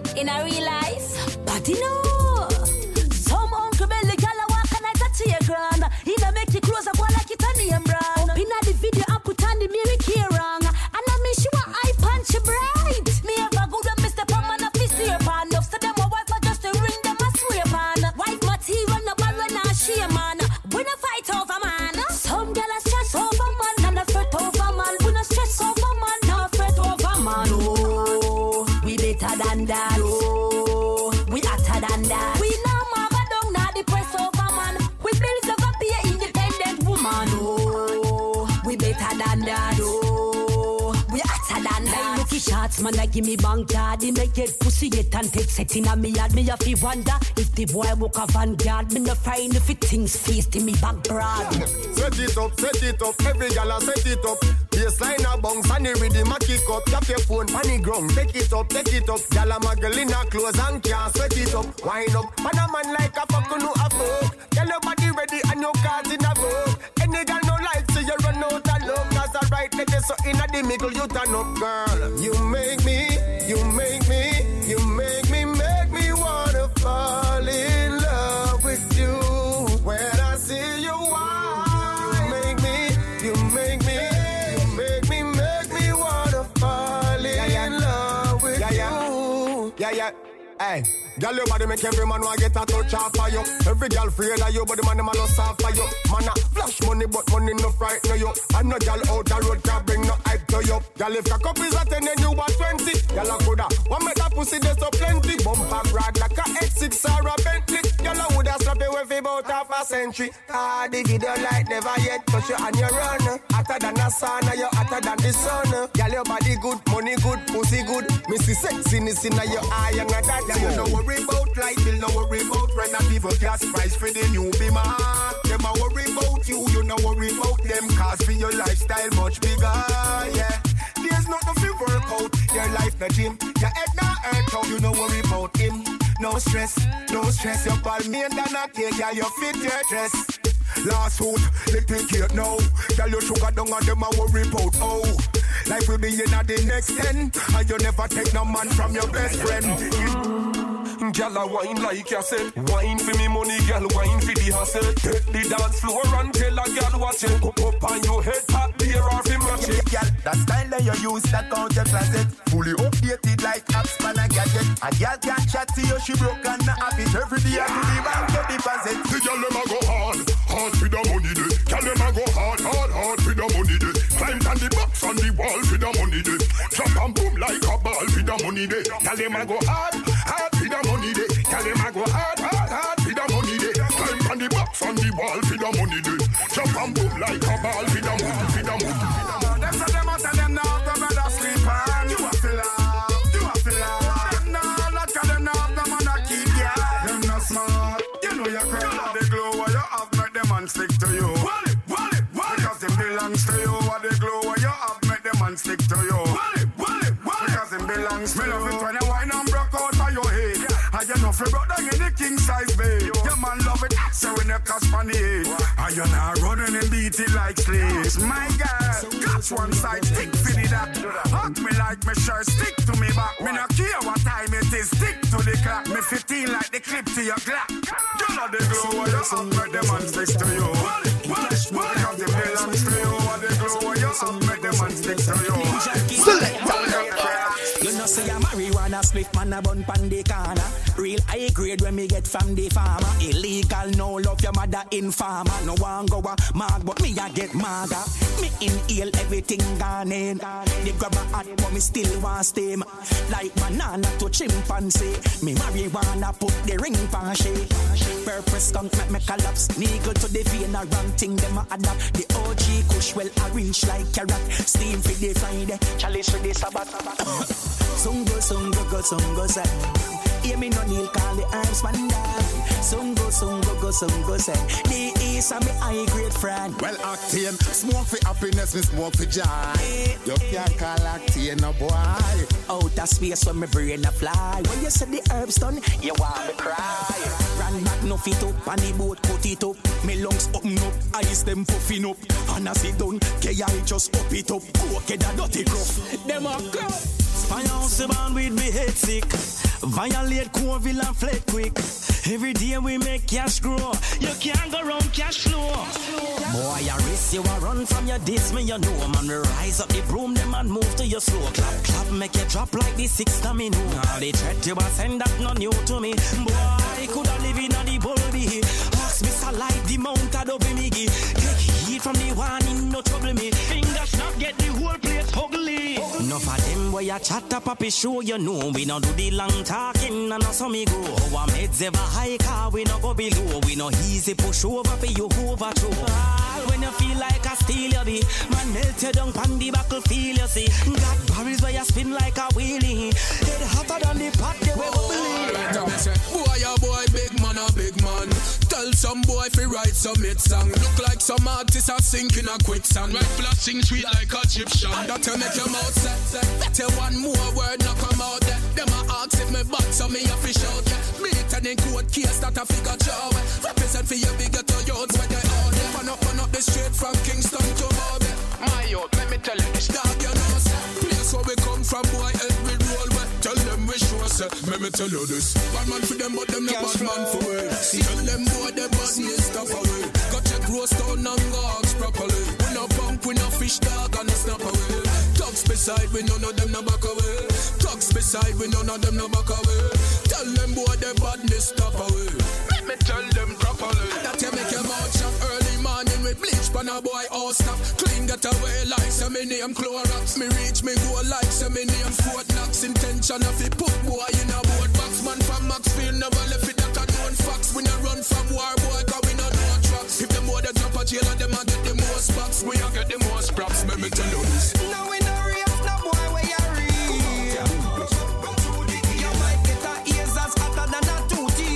In a real life, but you know, some uncle belly gala walk and I touch your ground. He don't make you close up one like it on the brown. Pin the video and put on the mirror key wrong. And I miss you a eye punch bright. Me ever good and Mister Palman a fist your pan. Up to them a wife a just to ring them a swear pan. Wife material no bad when I share man. We no fight over man. Some girl a stress over man and a fret over man. We no stress over man, no fret over man. Oh, we better than that. Oh, we hotter than that. We no mama down na the press over man. We build up a be a independent woman. Oh, we better than that. Oh, we hotter than that. Hey, looky shots man, I give me bank card. He make it pussy it and take setting on me yard. Me have to wonder if the boy walk a vanguard. Me no find if it things faced in me back broad. Set it up, set it up, every gala set it up. Baseline a bounce and the rhythm a kick up. Tap your phone, panny ground, take it up, take it up. Gala Magdalena clothes and can't sweat it up. Wind up, pan a man like a fuck no a fuck. Tell your body ready and your cards in a book. Any girl no like so you run out of love. Cause the right leg is so in a the middle you turn up, girl. You make me, you make me, you make me, make me wanna fall in love with you. When I see you, why? You make me, you make me. Yeah, yeah, hey. Girl, your body make every man want get a touch off of you. Every girl afraid of you, but the man them a lost off of you. Man a flash money, but money no frighten you. And no girl out the road can bring no hype to you. Girl, if your cup is a ten, then you are twenty. Girl, I coulda one make that pussy there's so plenty. Bumper ride like a X six or a Bentley. Girl, I woulda slap you with about half a century. Ah, the video light never yet touch you and you run. Hotter than a sauna, you hotter than the sun. Girl, your body good, money good, pussy good. Missy sexiness in your eye and a that. Yeah, you know worry about light, you know worry about rent and even gas price for the new beamer. Them a worry about you, you know worry about them. Cause for your lifestyle much bigger, yeah. There's nothing to work out, your life no gym. Your head not hurt out, you know worry about him. No stress, no stress, your ball me and then I take ya, you fit your dress. Last foot, little kid now. Tell your sugar down and them a worry about, oh. Life will be in at the next ten. And you never take no man from your best friend. Girl a wine like you said. Wine for me money, girl, wine for the hustle. Take the dance floor and tell a girl watch it. Cup up on your head, hot beer or fi match it. Girl, that style that you use, that out your closet. Fully updated like apps man a gadget. A girl can't chat to you, she broke and not have it. Every day to the bank get deposit. The girl dem a go hard, hard for the money day. Girl dem a go hard, hard, hard for the money day. Climb on the box on the wall for the money day. Jump and boom like a ball for the money day. Girl dem a go hard, hard for the money day. Girl dem a go hard, hard, hard for the money day. Climb on the box on the wall for the money day. Jump and boom like a ball for the money, for the money. Them say them out and them now have no brother sleep on. You a feel up, you a feel up. Them now look at them now have no man a keep ya. Them not smart, you know you cry. They glow what you have make them man stick to you. Wally, wally, wally. Because them belongs to you. What they glow what you have make them man stick to you. Wally, wally, wally. Because them belongs to you. Me love it when you wine and broke out of your head. And you know fi broke down in the king size bed. Your man love it, so when you catch on the head. And you now running and beat it like slaves. My God, catch one side, stick to the that. Hug me like me sure, stick to me back. Me no care what time it is, stick to the clock. Me fifteen like the clip to your Glock. You know the glow where you have, make them man stick to you. Because the belongs to you. What the glow where you have, make them man stick to you. Select. You know say a marijuana split man a bun pan the corner. Real high grade when me get from the farmer. Illegal, no love your mother informer. No one go a mag, but me a get maga. Me inhale everything gone in. They grab a hat, but me still want steam. Like banana to chimpanzee. Me marijuana put the ring pan she. Purpose skunk make me collapse. Needle to the vein a wrong thing them a adapt. The O G kush well arranged like carrot. Steam for the Friday, chalice for the Sabbath. Sungo, sungo, go, sungo, say. Hear me no kneel, call the arms man down. Sungo, sungo, go, sungo, say. The east of me high grade friend. Well, Octane, smoke for happiness, me smoke for joy. You can't call Octane no boy. Outer space when me brain a fly. When you say the herbs done, you want me cry. Run back, no fit up, and the boat put it up. Me lungs open up, eyes them puffing up. And I sit down, K I just up it up. Go get that dirty gruff. Them a go. Spy house born with me head sick. Violate Corville and fled quick. Every day we make cash grow. You can't go round cash flow. Boy, I risk you a run from your diss, me you know. Man, we rise up the broom, them and move to your slow. Clap, clap, make you drop like the six domino. All the threat you a send that no new to me. Boy, coulda live in a the bulby. Ask me so like the mount of double miggy. Take heat from the one in no trouble me. Fingers not get the whole place ugly. Enough of them where you chat up up show, you know. We don't do the long talking and no so me go. Our meds ever high car, we no go below. We no easy push over for you overthrow. When you feel like a steel you be, man melt you down pan the battlefield you see. Got barrels where you spin like a wheelie. Get hotter than the pot they will believe. Boy a boy, big man a big man. Tell some boy fi write some hit song. Look like some artists are sinking a quicksand. Red blasting sweet like a Egyptian. That will make your mouth set. Better one more word not come out there. Them a ask if me back so me a fish out there. Me turn in court case that a figure job. Represent for your bigger to youths when they out there. Run up, run up the street from Kingston to Bobby. My youth, let me tell you this dog you know sir. Place where we come from boy every roll we tell them we sure sir. Let me tell you this. Bad man for them but them no bad man for we. See tell them boy them bad news stop away. Got check roast down and hogs properly. We no punk, we no fish dog and no snap away. Tugs beside we none of them no back away. Tugs beside we none of them no back away. Tell them boy them badness stop away. Let me tell them properly. That you make your mouth shut early morning with bleach pan a boy all stop. Clean get away like some me name Clorox. Me reach me go like some me name Fort Knox. Intention of it put boy in a board box. Man from Maxfield never left it that a known facts. We no run from war boy cause we no know tracks. If them boy they drop a jail and them a get the most box. We a get the most props. Let me tell you this. No we no real no boy where you real. You might get a ears as hotter than a tootie.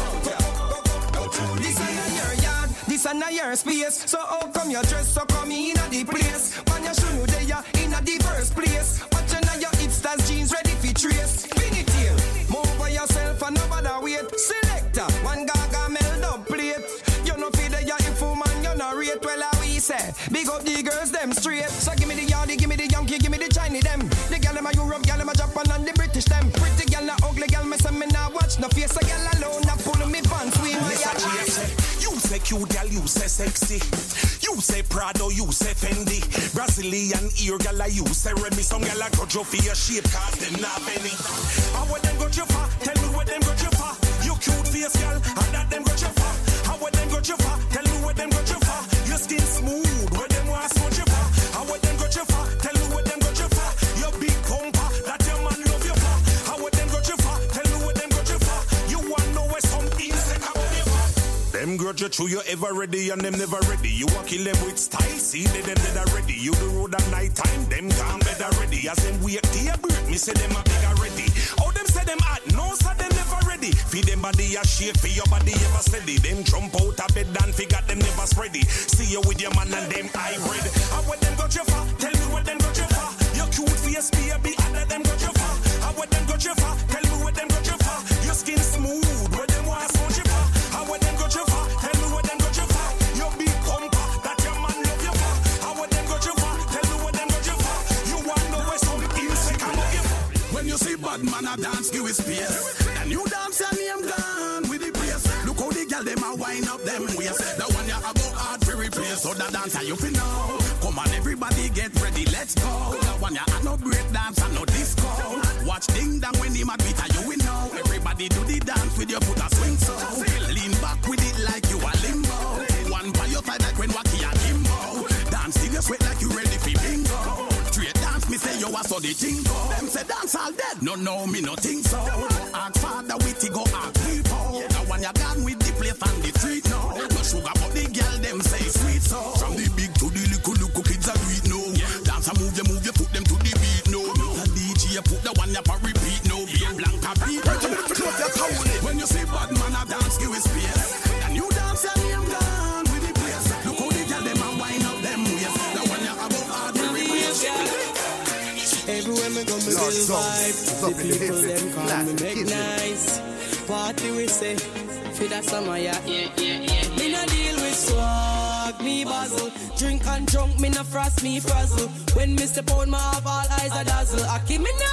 This ain't a your yard, this ain't a your space. So how come you dress so come in a the place? Man you should know they are in a diverse place. Watch on your hipsters jeans ready for trace. Pin it here, move by yourself and nobody wait. Selector, one gaga meld up plate. You know feed the ya if man you no rate. Well how we say, big up the girls them straight. So give me the yardie, give me the Yankee, give me the Chinese them. The gal them a Europe, gal them a Japan and the British them. Pretty gal na ugly gal me say me nah watch no face. A gal alone na pull me pants we my yacht. You say cute girl, you say sexy. You say Prado, you say Fendi. Brazilian ear girl, you say Remy. Some girl a got you for your shape, cause them not penny. How would them got you for? Tell me what them got you for. You cute face girl, and that them got you for. How would them got you for? Tell me what them got you for. Your skin smooth, what them want smooth you for. How would them got you for? Tell me what them got you for. Your big compa, that your man love you for. How would them got you for? Tell me what them got you for. You want know where some insect about you for. Them grudge you true, you ever ready and them never ready. You walk kill them with style, see they them dead already. You the road at night time, them can't better ready. As them wake to your break, me say them a big already. Oh them say them hot, no say them never ready. Feed them body a shape, for your body ever steady. Them jump out of bed and figure them never spready. See you with your man and them hybrid. How what them got you for? Tell me what them got you for. Your cute face baby, and them got you for. How what them got you for? Tell me what them got you for. Your skin smooth, what them want smooth you for. How what them got you for? Tell me what them got you for. Your big compa, that your man love you for. How what them got you for? Tell me what them got you for. You want know where some insect can love you for. When you see bad man a dance, give it space. And you dance your name gone with the place. Look how the girl them a wind up them waist. The one you have go hard to replace. So the dancer you feel now. Come on everybody get ready, let's go. The one you have no break dance and no disco. Watch ding dong when him a beat and you will know. Everybody do the dance with your foot a swing so. Lean back with it like you a limbo. One by your side like when Wacky and Kimbo. Dance till you sweat like you ready for bingo. Straight dance me say you a so the tingo. Them say dance all dead, no no me no think so. Ask father witty go ask people. The one you gone with the place and the street now. No sugar but the girl them say sweet so. From the big to the little little kids a do it now. Dance and move you move you put them to the beat now. The D J put the one you for repeat now. Be blank a beat. When you see bad man a dance give it space. And you dance and name gone with the place. Look how the girl them a wind up them waist. The one you have go hard to replace. Everywhere me go me feel vibe. The people them come me make nice. Party we say, for that summer yeah. Yeah, yeah, yeah. Me no deal with swag, me bazzle. Drink and drunk, me no frost, me frazzle. When me step on my have all eyes a dazzle. I keep me now.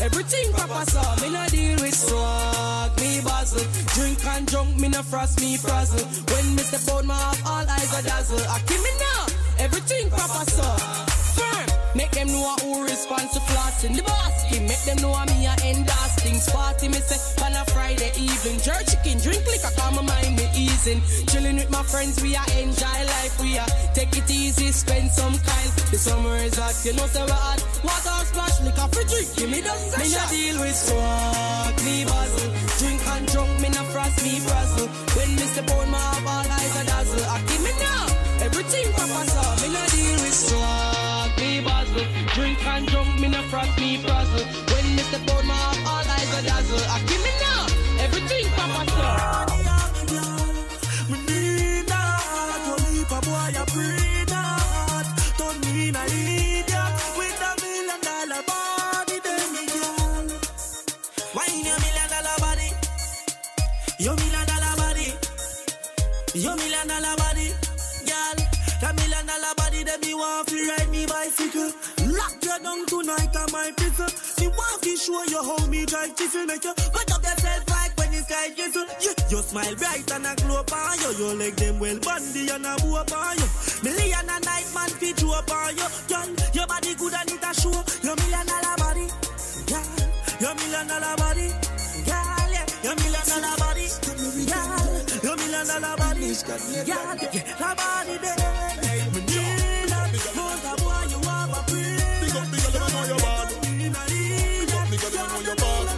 Everything Papa saw, me no deal with swag, me bazzle. Drink and drunk, me no frost, me frazzle. When me step out, my half all eyes are dazzle. I give me now, everything Papa saw. Firm, make them know who responds to flossing. The basking, make them know me a endorse things. Party me say on a Friday evening. Jerk chicken, drink liquor, calm my mind me easing. Chilling with my friends, we are enjoy life. We are take it easy, spend some kind. The summer is hot, you know say we're hot. Water splash, liquor for drink, give me the session. Me no deal with swag, me bazzle. Drink and drunk, me no frost, me frazzle. When me step out, my half all eyes are dazzle. I give me now, everything Papa saw. Me no deal with swag, me bazzle. Drink and drunk, me no frost, me frazzle. When me step out, my half all eyes are dazzle. I give me now, everything Papa saw. Me need that, to leap a boy a breed that. Turn me in a idiot with a million dollar body, then me girl. Wine your million dollar body, your million dollar body, your million dollar body, girl. That million dollar body, then me want to ride me bicycle. Lock you down tonight on my pistol. Me want to show you how me drive jiffy. Make you put up yourself like when the sky jiffle. Yeah, you smile bright and a glow upon you. You like them well bandy and a boo upon you. Million a night man fit you upon you. Girl, your body good and it a show. Your million dollar body, girl. Your million dollar body, girl. Yeah, your million dollar body, girl. Your million dollar body, girl. Yeah, that body there. Me need that. Most of boy you have a pretty. Big up, big up, let me know your body. Big up, big up, let me know your body.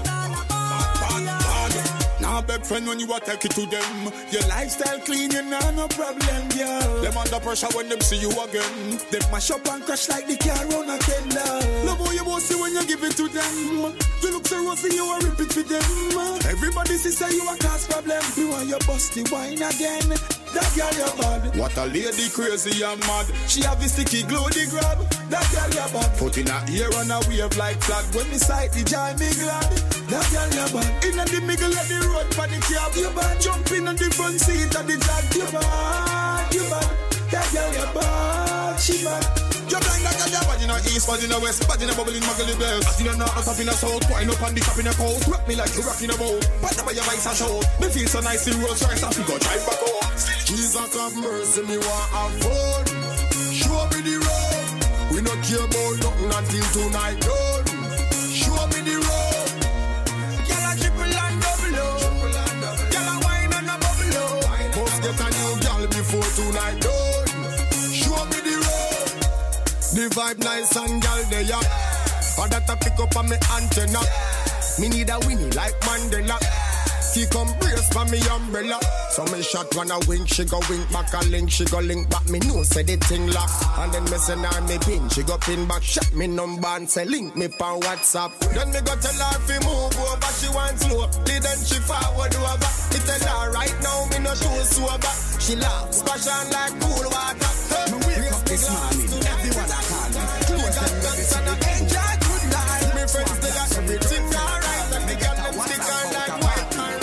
Now beg friend when you a take it to them. Your lifestyle clean, you know no problem, girl. Them under pressure when them see you again. They mash up and crash like the car on a tender. Love how you won't see when you give it to them. You look so rosy, you a rip it for them. Everybody see say you a cause problem. You want your busty wine again. That girl you bad. What a lady crazy and mad. She have the sticky glue the grab. That girl you bad. Foot in her ear and a wave like flag. When me sight the joy me glad. That girl you bad. In the middle of the road for the cab you bad. Jumping on the front seat of the jag you bad. You bad. That girl you bad. She bad. You're blind like a jab. Bad in the east, bad in the west. Bad in the bubbling muggly bells. Bad in the north, up in the south. Wind up on the top in the coast. Rock me like you rock in a boat. But up your mics are show. Me feel so nice in Rolls Royce. I feel go drive back home. Jesus have mercy, me want have fun. Show me the road. We not care about nothing until tonight done. Show me the road. Girl a triple and double up. Girl a wine and a bubble up. Must get a new girl before tonight done. Show me the road. The vibe nice and girl they ya. Or that I pick up on me antenna. Me need a Winnie like Mandela. She come brace for me umbrella. So me shot when I wink, she go wink back a link, she go link back. Me know say the thing lock. And then me send her me pin, she go pin back. Shot me number and say link me pa WhatsApp. Then me go tell her fi move over, she want slow. Then she forward over. Me tell her right now me no too sober. She laugh, splash on like cool water. Me wake up this morning, everyone I call me. Close them guns and I enjoy good life. Me friends they got everything alright, and they got them stick on like white.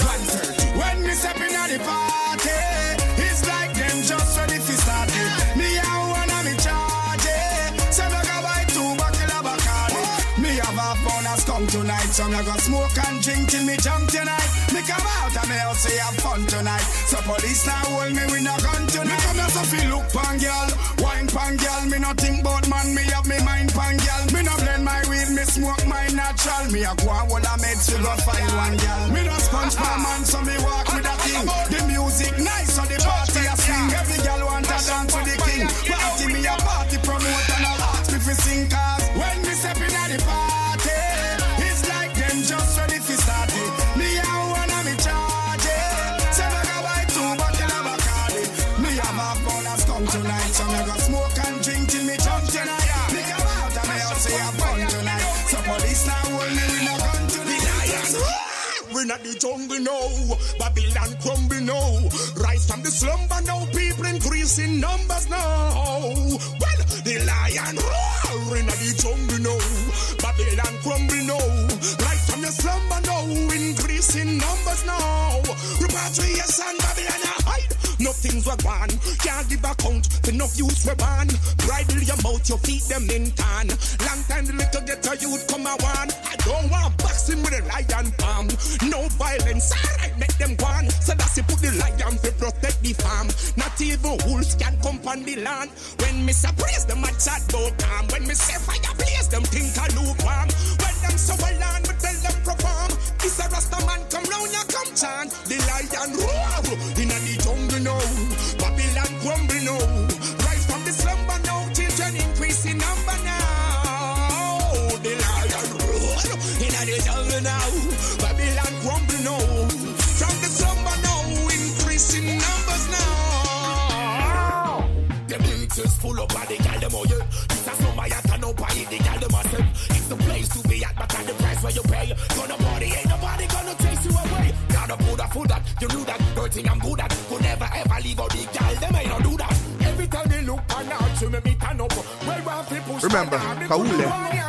Stepping at the party, it's like them just ready to start it. Me and one of me charge it. So me go buy two bottle of Bacardi. Me have a bonus come tonight, so me go smoke and drink till me jump tonight. Me come out and me also have fun tonight. So police now hold me with no gun tonight. Me come here so feel look pan girl, wine pan girl. Me no think about man, me have me mind pan girl. Me no blend my weed, me smoke my natural. Me a go and hold a med, she go find one girl. Me no sponge pan man, so me walk with a king. The music nice, so the party a sing. Every girl want to dance with the king. Party me a party promote and a ask me fi sing. Cause when me step in at the party, it's like them just ready to start it. Me and one of me charge it. So me go buy two bottle of Bacardi. Me have a bonus come tonight, so me go smoke and drink till me jump tonight. Me come out and me also have fun tonight. So police now hold me with no gun tonight. We're not the jungle now, Babylon crumble now. Rise from the slumber now, people increase in numbers now. Well, the lion roar, we're not the jungle now, Babylon crumble now. Rise from the slumber now, increase in numbers now. Repatriation, Babylon hide. No things were gone, can't can't give account for enough youths we born. Bridle your mouth, your feet them in tan. Long time the little get a youth come a one. I don't want boxing with a lion palm. No violence, alright, make them go on. So that's it, put the lion to protect the farm. Not even wolves can come on the land. When me say praise them, I chat about time. When me say fire blaze them, think I lukewarm. When them so well land, we tell them perform. It's a Rasta man come round, ya come chant. The lion roar in a the jungle now. Babylon grumble now. Rise from the slumber now, children increase in number now. The lion roar in a the jungle now. Babylon grumble now. From the slumber now, increase in numbers now. The beach is full of body, gal them all, yeah. This is no my at no buy it, the gal them myself. It's the place to be at, but at the price where you pay. Gonna party, ain't nobody gonna chase you away. Gotta put a food that, you knew that. Dirty I'm good at, could never ever leave out the gal, them ain't no do that. Every time they look on out, you make me turn up. Well, well, people remember, Kaule.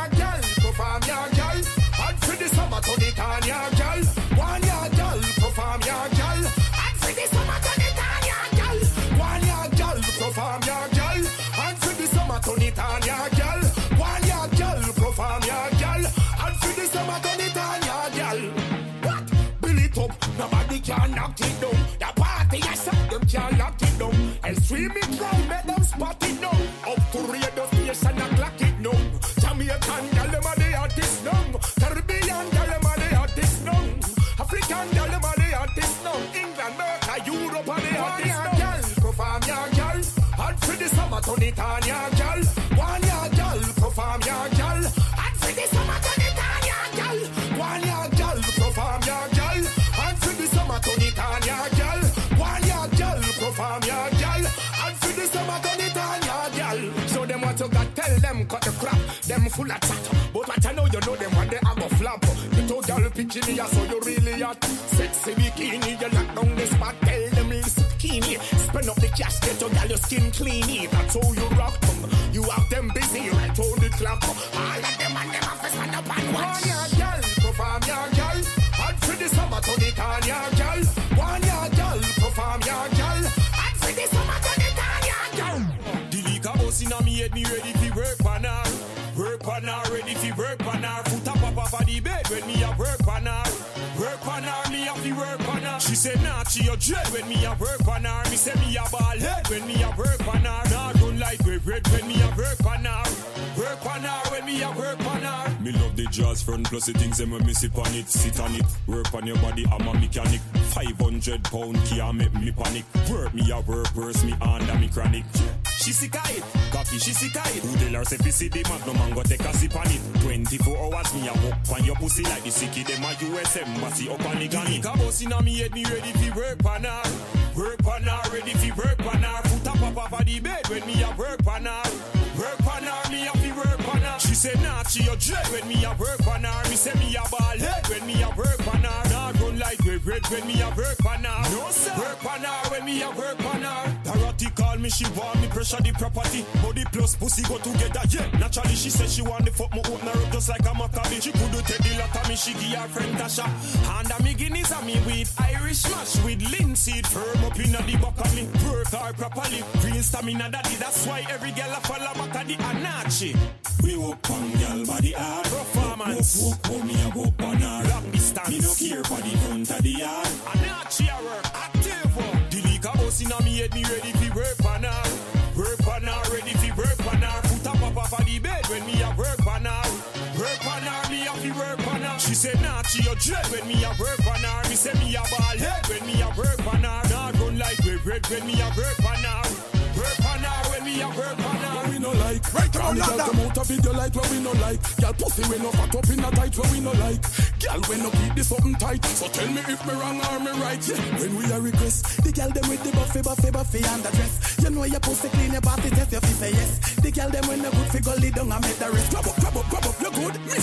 Perform your gal, and for the summer to the town, your gal. One your gal, perform your gal, and for the summer to the town, your gal. One your gal, perform your gal, and for the summer to the town, your gal. One your gal, perform your gal, and for the summer to the town, your gal. What? Build it up, nobody can knock it down. The party, I said them can't lock it down. And stream it round, make them spot it now. Up to radio station and clock it now. Jamaican gal, them are the artists now. Caribbean gal, them are the artists now. African gal, them are the artists now. England, America, Europe are the artists now. Gal, perform your gal, and for the summer turn it on your gal. One your gal, perform your gal, and for the summer turn it on your gal. One your gal, perform your gal, and for the summer turn it on your gal. One your gal, perform your gal, and for the summer turn it on your gal. So them what you got, tell them cut the crap. Them full of chat, but what I know you know them one day I go flap. You told girl pitching me, so you really hot. Sexy bikini, you lock down the spot. Tell them listen bikini, spend up the cash, get your girl your skin clean. That's how you rock them. You have them busy right on the clock. All of them and them have to stand up and watch. One your girl, perform your girl, and for the summer to the town your girl. One your girl, perform your girl, and for the summer to the town your girl. The league of us in a me head, me ready to work on her. Work on her, ready to work on her. Put up up off of the bed when me a work on her. Work on her, me have to work on her. She said nah, she a dread when me a work on her. Me say me a ball head when me a work on her. Nah, don't like we bread when me a work on her. Work on her when me a work on her. Me love the jazz front plus the things them when me sip on it, sit on it. Work on your body, I'm a mechanic. Five hundred pound can't make me panic. Work me a work, worse me under me chronic. She sick of it, coffee she sick of it. Who tell her say fi see the magnum and go take a sip on it. Twenty-four hours me a walk on your pussy like the sicky them a U S embassy up on the gunny. Come boss inna me head, me ready fi work on her. Work on her, ready fi work on her. Put up up off of the bed when me a work on her. Work on her, me a fi work on her. She said nah, she a dread when me a work on her. Me say me a ball head when me a work on her. Nah, run like we bread when me a work on her. No sir, work on her when me a work on her. Dorothy call me, she want me pressure the property. Body plus pussy go together, yeah. Naturally she said she want the fuck me open her up just like a Maccabi. She couldn't take the lot of me, she give her friend Tasha. And a me guineas and me with Irish mash with linseed firm up in the back of me. Work her properly, real stamina daddy. That's why every girl a follow back at the Anachi. We walk on girl body hard performance. Walk, walk, walk, me a walk on her long distance. Me no care for the front of the yard. Anachi a work active. The leak a boss inna me head, me ready fi work on her. Work on her, ready fi work on her. Put up up off of the bed when me a work on her. Work on her, me a fi work on her. She said nah, she a dread when me a work on her. Me say me a ball head when me a work on her. Nah, run like we bread when me a work on her. Work on her when me a work on her. We no like right around that. Come out of video like where we no like. Girl pussy we no fat up in a tight where we no like. Girl we no keep this something tight. So tell me if me wrong or me right. Yeah. When we a request, the girl them with the buffy buffy buffy and the dress. You know your pussy clean, your body test, your fi say yes. The girl them when the good fi go lay down and make the rest. Grab up, grab up, grab up, you good. Miss little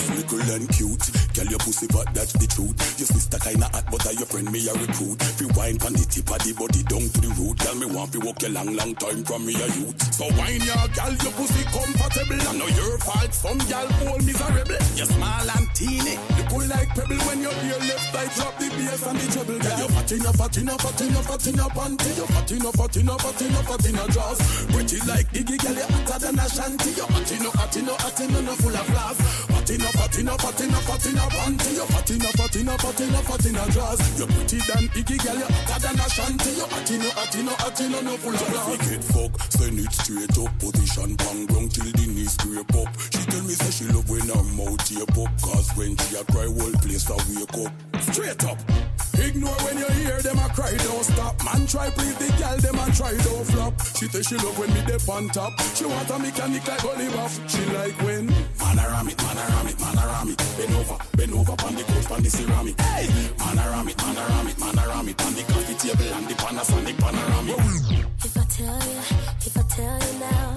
cool and cute. Girl, your pussy fat, that's the truth. Your sister kinda hot, but are your friend me a recruit. Fi wine pon the tip of the body down to the root. Girl, me want fi walk a long, long time from me a youth. So wine your girl, your pussy comfortable. I know your fault, some girl all miserable. You small and teeny, you cool like pebble when you're your left side drop the bass and the treble. Girl, you fat enough, fat enough, fat enough, fat enough, panty. You fat enough, fat enough, fat enough, fat enough, jaws. Pretty like Iggy, girl, you hotter than a shanty. You fat enough, fat enough, fat enough, full of flaws. Fat enough, fat enough, fat enough, fat enough, panty. You fat enough, fat enough, fat enough, fat enough, jaws. You pretty than Iggy, girl, you hotter than a shanty. You fat enough, fat enough, fat enough, full of flaws. Get fuck, send it straight up, position bang down till the knees scrape up. She tell me say she love when her mouth tape up, cause when she a cry, whole place a wake up. Straight up. Ignore when you hear them a cry, don't stop. Man try please the girl, them a try don't flop. She say she love when me dip on top. She want a mechanic like Gully Buff. She like when man a ram it, man a ram it, man a ram it. Bend over, bend over on the couch, on the ceramic. Hey, man a ram it, man a ram it, man a ram it. On the coffee table and the Panasonic panoramic. If I tell you, if I tell you now,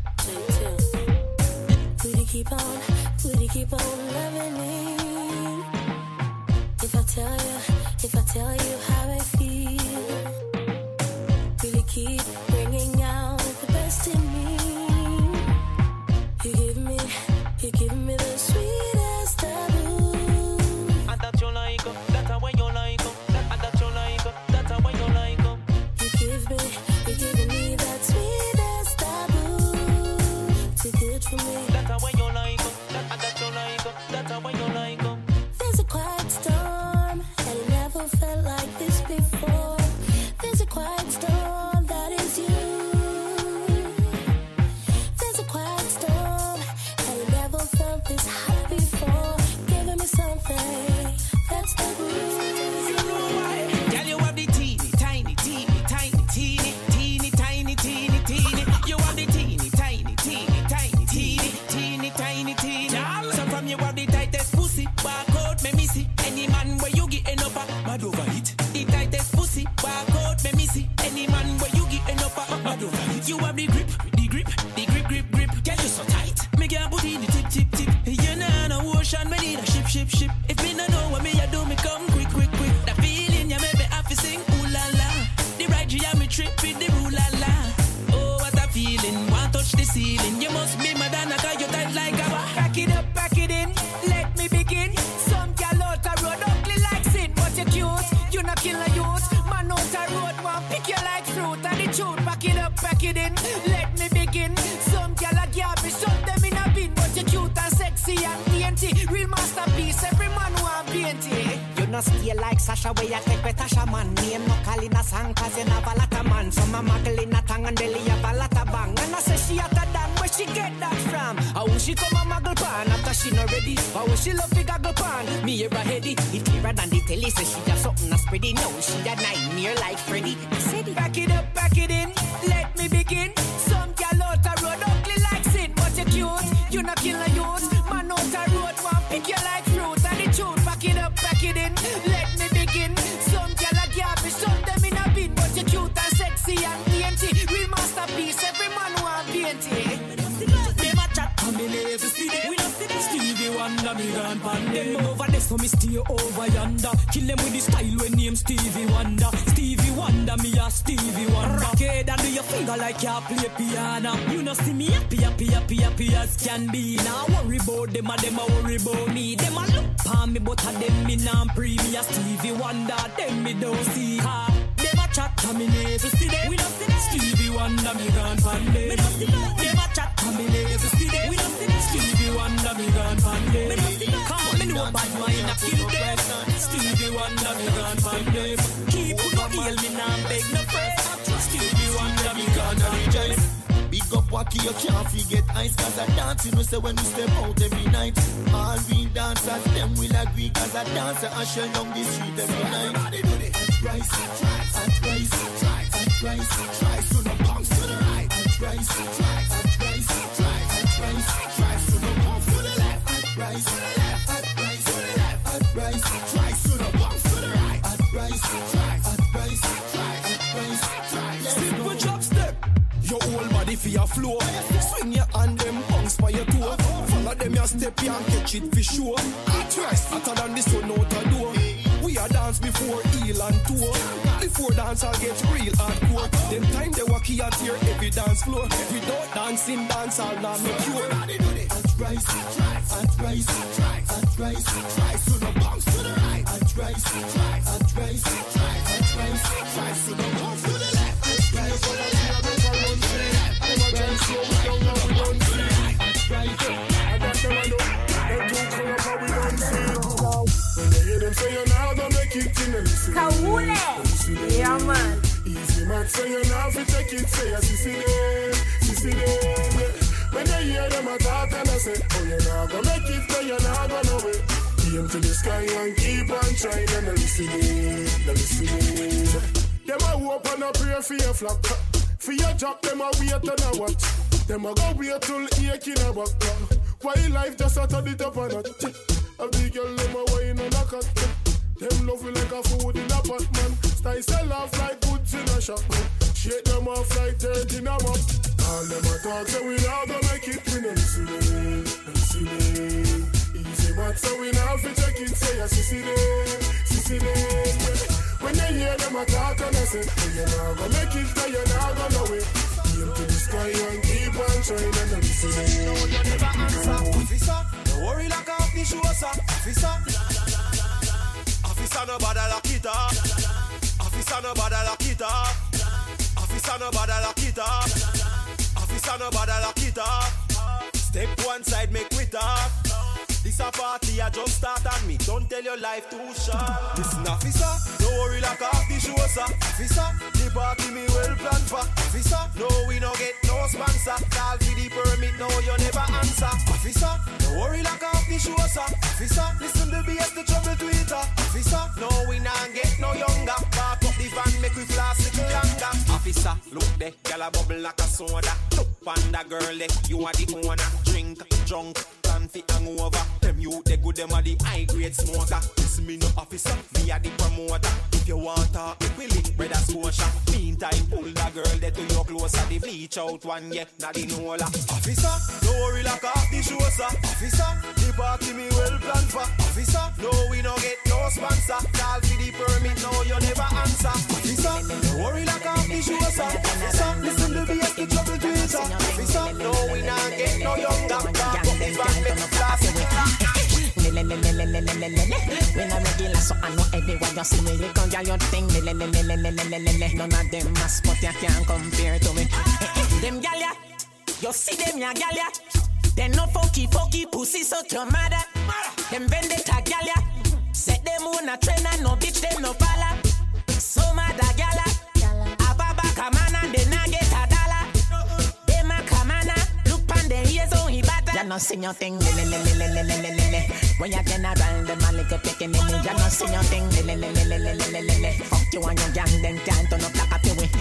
would you keep on, would you keep on loving me? If I tell you, if I tell you how I feel, will you keep bringing out the best in me? You give me, you give me the sweetest taboo. And that you like, that's how you like, and that you like, that's how you like. You give me, you giving me that sweetest taboo. Too good for me. That's how you like, and that you like, that's how you like. There's a quiet storm, and it never felt like this before. There's a quiet storm, that is you. There's a quiet storm, and it never felt this hot before. Giving me something that's taboo. Girl, you have the teeny, tiny, teeny, tiny, teeny, teeny, tiny, teeny, teeny. You have the teeny, tiny, teeny, tiny, teeny, teeny, tiny, teeny. So from you have the tightest pussy, barcode me missy. Any man where you getting up a mad over it. The tightest pussy, barcode me missy. Any man where you getting up a mad over it. You have the grip, the grip, the grip, grip, grip. Girl, you so tight. Me can't put in the tip, tip, tip. You know no ocean, me need a ship, ship, ship. If me no know what me I do, me come quick, quick, quick. That feeling you make me happy sing ooh la la. The right geometry with the rule la la. Oh what a feeling, want touch the ceiling. You must be Madonna 'cause you tight like a back it up, back it in. Let me begin. Some gal out a road ugly like sin, but you cute. You not kill a youth. Man out a road want pick you like fruit and the truth. Back it up, back it in. Let me begin. Some gal a garbage, some them in a bin, but you cute and sexy and dainty. Real masterpiece, every man want painty. You no stay like Sasha where you take with Tasha man. Name no call in a song 'cause you have a lot of man. Some a muggle in a tongue and belly have a lot of bang. And I say she hotter than where she get that from. How she come a muggle pan after she no ready? How she love the goggle pan? Me hear a heady. It clearer than the telly, say she just something a spready. No, she a nightmare like Freddy. I said it. Back it up, back it in. Let me begin. Some gal out a road ugly like sin, but you cute. You not kill a youth. Man out a road want pick you like fruit and the truth. Back it up, back it in. Let me begin. Some gal a garbage, some them in a bin, but you cute and sexy and dainty. Real masterpiece, every man want painty. Them a chat and me lazy see them. We don't see them. Stevie Wonder me gone pan them. Over there so me stay over yonder. Kill them with the style when name Stevie Wonder. Stevie Wonder me a Stevie Wonder. Rockhead and do your finger like you play piano. You know see me happy, happy, happy, happy as can be. Now worry about them and them a worry about me. Them a look pan me but a them me nah pre me a Stevie Wonder. Them me don't see her. Them a chat and me never see them. We don't see them. Stevie Wonder me gone pan them. Me don't see them. Them a chat and me never see them. We don't see them. Stevie Wonder me gone pan them. Me don't see them. Come on, me know bad mind a kill them. Stevie Wonder me gone pan them. Keep who no heal me nah beg no first. Stevie Wonder me gone rejoice. Big up Wacky, you can't forget ice. 'Cause I dance, you know, say when we step out every night. All we dancers, them will agree. 'Cause I dance, I shell down the street every night. Everybody do it. At rice, at rice, at rice, at rice, at rice, at rice, to the bounce to the right. At rice, at rice, at rice, at rice, at rice, at rice, to the bounce to the left. At rice, to the left, at rice, to the left. At rice, at rice, to the bounce to the right. At rice, at rice, at rice, at rice, at rice, at rice. Simple chop step. Your whole body for your flow. Swing your hand, them bounce by your toe. Follow of them ya step here and catch it for sure. At rest, hotter than the sun out the door. We a dance before heel and tour. Before dance I get real hardcore. Them time they walk here tear every dance floor. Without dancing, dance all not no cure. At rise, at rise, at rise, rise to the bounce to the right. At rise, at rise, at rise, rise to the bounce to the left. At rise, to the left. Run to the left. Never try slow down, now we don't see. At rise, and that's the one up. Them two come up and we don't see. When they hear them say you're now gonna make it in the listen. Kawule. Yeah, man. Easy man say you're now fi take it. Say yes, see them, see them. When they hear them attack and I say, oh, you're not gonna make it, so you're not gonna wait. Aim to the sky and keep on trying and the listening, the listening. Them a hope and a pray for your flock. For your job, them a wait and a watch. Them a go wait till ache in a back. Why life just a turn it up and a tick. A big girl, them a wine and a cut. Them love you like a food in a pot, man. Style sell off like goods in a shop. Shake them off like dirt in a mop. All them a talk, so we now gonna make it. We no listening, no listening. Easy man, so we now fi check it. Say yes, see them, see them. When they hear them a talk and I say, oh, you now gonna make it, so you now gonna wait. Aim to the sky and keep on trying and no listening. No, you never answer, officer. Don't worry like a off the show, sir, officer. Officer no bother lock it up. Officer no bother lock it up. Officer no bother lock it up. Officer no bother lock it up. Step one side make we talk. This a party I just start on me. Don't tell your life too short. Listen officer, don't worry like off the show sir. Officer, the party me well planned for. Officer, no we no get no sponsor. Call for the permit, no you never answer. Officer, don't worry like off the show sir. Officer, listen to B S the trouble Twitter. Officer, no we not get no younger. Park up the van make we flash little longer. Officer, look there, gyal a bubble like a soda. Look on that girl there, you are the owner. Drink, drunk, plan fi hangover. Them you they good, them are the high grade smoker. Listen me no officer, me a the promoter. If you want to, make we link brother Scotia. Meantime, pull that girl there to your closer. The bleach out one, yeah, not the Nola. Officer, don't worry like off the show, sir. Officer, the party me well planned for. Officer, no we no get no sponsor. Call for the permit, no you never answer. Officer, don't worry like off the show, sir. Officer, listen to B S the trouble Twitter. Officer, no we not get no younger. Back up the van, make the class. When I'm regular, so I know everyone you see me. You come down your thing. None of them mascot you can't compare to me. Them gal ya, you see them ya gal ya. They no funky funky pussy so your mother. Them vendetta gal ya. Set them on a train and no bitch them no pala. So mother gal ya. Ababa come on and they not get a dollar. Them a come on, look pan the ears on he batter. You no see your thing. When you general, them a little picking in me. You no see your thing. Fuck you and your gang, them can't turn up like a peewee.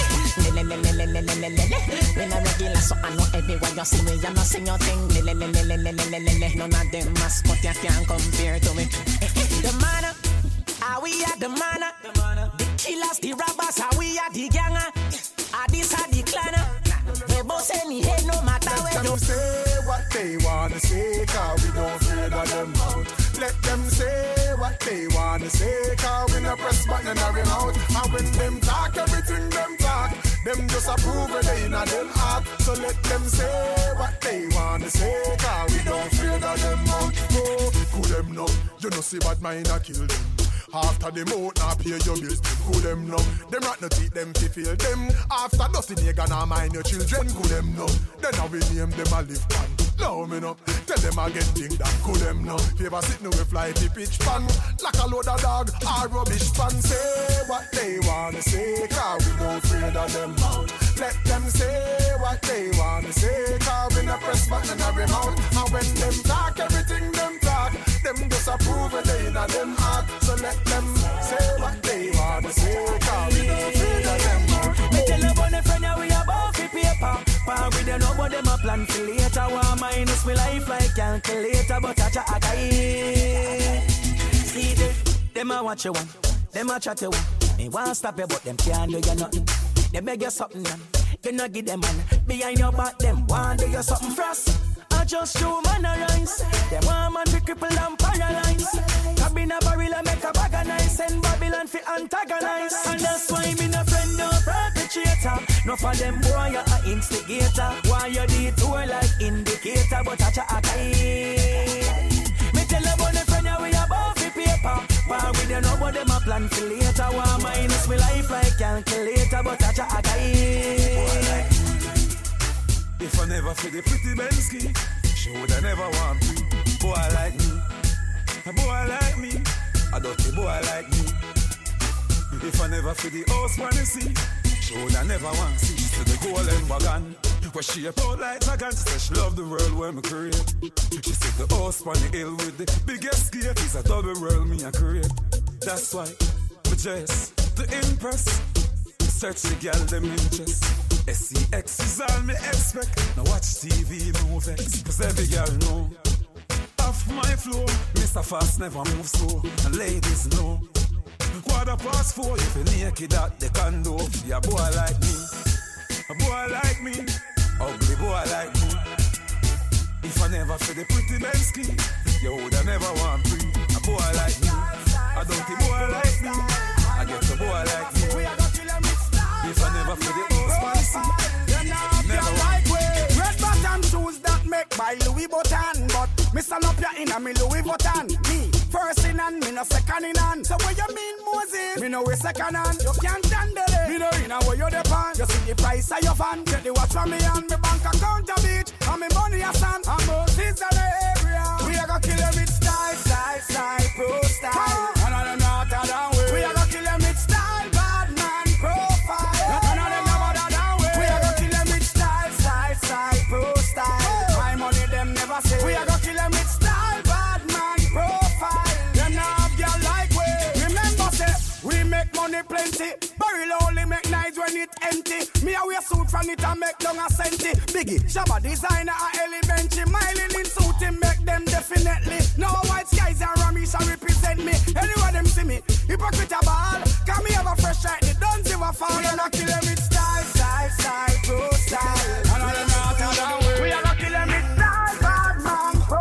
When I'm regular, so I know everyone you see me. You no see your thing. None of them mascot you can't compare to me. The manna, how we are the manna. The killers, the robbers, how we are the ganger. Ah, this are the clanner. They both any head no matter where you say what they wanna say, cause we don't fear that them out. Let them say what they wanna say, cause we no press button in our mouth. And when them talk, everything them talk, them just approve it, they in a them heart. So let them say what they wanna say, cause we don't fear that them out. Oh, cool them now, you know see what mine a kill them. After them out, now pay your bills, cool them now. Them rat no teeth, them fi feel them. After dusty nigga, now mind your children, cool them now. Then I will name them a live pan. Now me no, tell them I get thing that cool them now. Favor sit no with fly the pitch pan. Like a load of dog, or rubbish pan. Say what they wanna say, cause we don't fear that them out. Let them say what they wanna say, cause we no press button in every mouth. And when them talk, everything them talk, them just approve it, they in a them heart. So let them say what they wanna say, cause we don't fear that them out. Me tell you about the friend that we about the paper. Par with them, nobody them a plan for later. One minus me life like calculator, but I chat a guy. See them, them a watch you one, them a chat you one. Me want stop you, but them can't do you nothing. They beg you something, man. You no give them man behind your back. Them want do you something first. I just show man a rise. Them one man fi cripple and paralyze. Cabin a barrel and make a bag of nice. And Babylon fi antagonize. And that's why me no friend no perpetrator. No for them boy you a instigator. Why you detour like indicator, but I chat a kite. Me tell you about the friend you we above the paper. Why with you know what them a plan for later. Why minus me life like calculator, but I chat a kite. If I never feel the pretty Bensky, she woulda never want me. Boy like me, a boy like me, a dirty boy like me. If I never feel the house wanna see, she woulda never want see. To the golden wagon, where she a out like dragon. She said she love the world where me create. She said the house on the hill with the biggest gate is a double world me a create. That's why me dress to impress. Search the girl them interest. S C X is all me expect. Now watch T V movies, cause every girl know. Off my floor, Mister Fast never move slow. And ladies know. Quarter past four, if you naked at the condo. Be a boy like me, a boy like me, ugly boy like me. If I never feel the pretty Bensky, you woulda never want free. A boy like me, a dirty boy like me, I get a boy like me. If I never feel the house fancy, never like way. Red button shoes that make by Louis Vuitton, but me stand up ya in a me Louis Vuitton. Me first in and me no second in hand. So what you mean Moses? Me no way second hand. You can't handle it. Me no in a way you depend. You see the price of your van. Get the watch from me and me bank account a beach. And me money a stand. And Moses in the area. We a go kill them with style, style, style, pro style. And I don't know how to down way. We a go kill them with style, bad man profile. And I don't know how to down way. We a go kill them with style, style, style, pro style. My money them never say. We a go kill them with style, bad man profile. Them now have girl like we. Remember say we make money plenty. Barrel only make nice when it empty. Me a wear suit from it and make down a centi. Biggie, Shabba designer a elementary. Miling in suit him make them definitely. No white skies and Ramisha represent me. Anywhere them see me, hypocrite a ball. Can me have a fresh right, they don't give a fall. We a go kill them with style, style, style, pro style. And all them not a down way. We a go kill them with style, bad man, pro.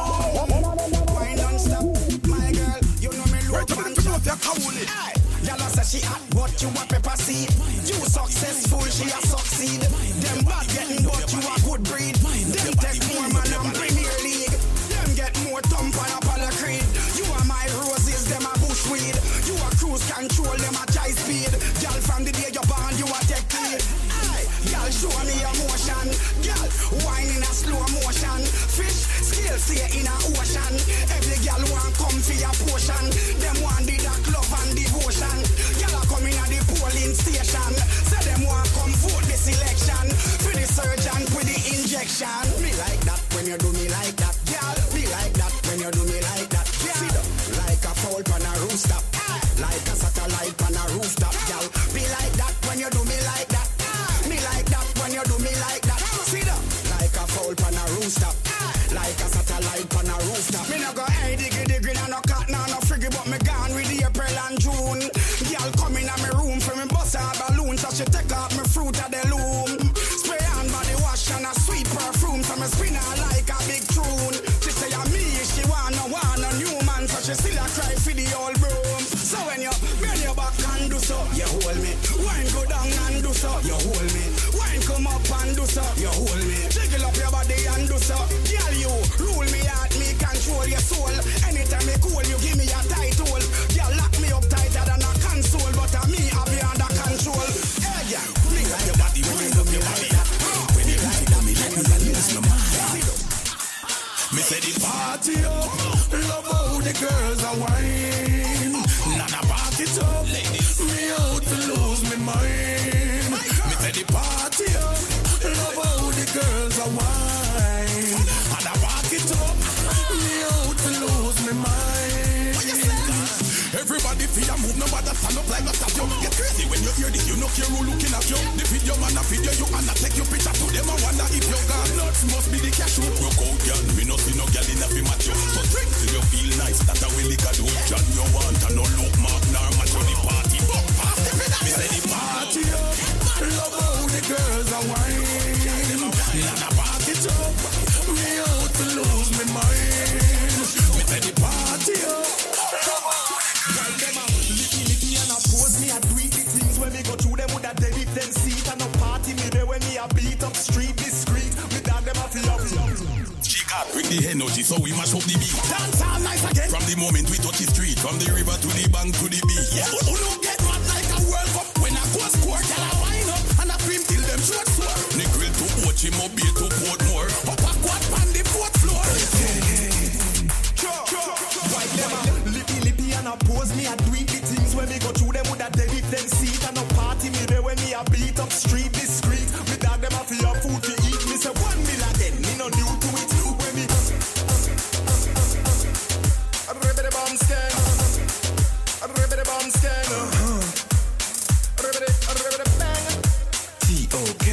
Why don't stop, my girl? You know me look and talk. Y'all say she hot, but you a pepper seed. You successful, she a succeed. Them bad getting, but you a good breed. Them take more man than Premier League. Them get more thump and a pala creed. You are my roses, them a bushweed. You a cruise control, them a high speed. Y'all from the day you born, you a take lead. Y'all show me emotion. Y'all wine in a slow motion. Fish still stay in a ocean. Every girl want come for your portion. Them want the dark love and devotion. Y'all are coming at the polling station. Say them want come vote this election. For the surgeon with the injection. Me like that when you do me like that. Y'all be like that when you do me like that. See them like a fowl on a rooster. Like a satellite on a rooftop. Y'all be like that when you do me like that. Me like that when you do me like that. See them like a fowl on a rooster. Like a satellite on a rooftop. Me no go hey diggy diggy and no cat no no friggy, but me gone with the April and June. Girl come in a me room for me bust a balloon, so she take off me fruit at the loom. Spray on body wash and a sweet perfume, so me spin her like a big tune. She say a me she want no want a new man, so she still a cry for the old broom. So when you bend your back and do so, you hold me. Wine go down and do so, you hold me. Wine come up and do so, you hold me. Jiggle up your body and do so. Girl you rule me out, me control your soul. Anytime me cool, you give me a title. Girl lock me up tighter than a console, but a me have you under control. Hey yeah, me like your body when you do me like that. When you like that, me let me lose my mind. Me say the party up, love how the girls are wine. Nana back it up, me out to lose my mind. Me say the party up, love how the girls are wine. And I back it up, me out to lose my mind. Everybody feel a move, nobody stand up like no stop you. Get crazy when you hear this, you know care who looking at you. The video man a video you and I take your picture to them. I wonder if you got nuts, must be the cash route. Broke out girl, me no see no girl in a fi match you. So drink till you feel nice, that a willy can do. John you want and no look mark nor match on the party. But pass the pedal. Me say the party up, love how the girls are whining. And I back it up, me out hard with the energy, so we mash up the beat. Dance all nice again. From the moment we touch the street, from the river to the bank to the beach. Yeah, who don't get mad like a World Cup? When I go score, tell I wind up and I scream till them short sore. Nickel to Ochi, Mobile to Portmore. Up a quad on the fourth floor. White them a lippy lippy and a pose me a do it. The things when me go through them with a dead if them see it. And a party me there when me a beat up street discreet. Me dog them a for your food to eat. Me say one meal a day, me no new to it. When me a ribbity bomb scan, a ribbity bomb scan, a ribbity a ribbity bang. T O K.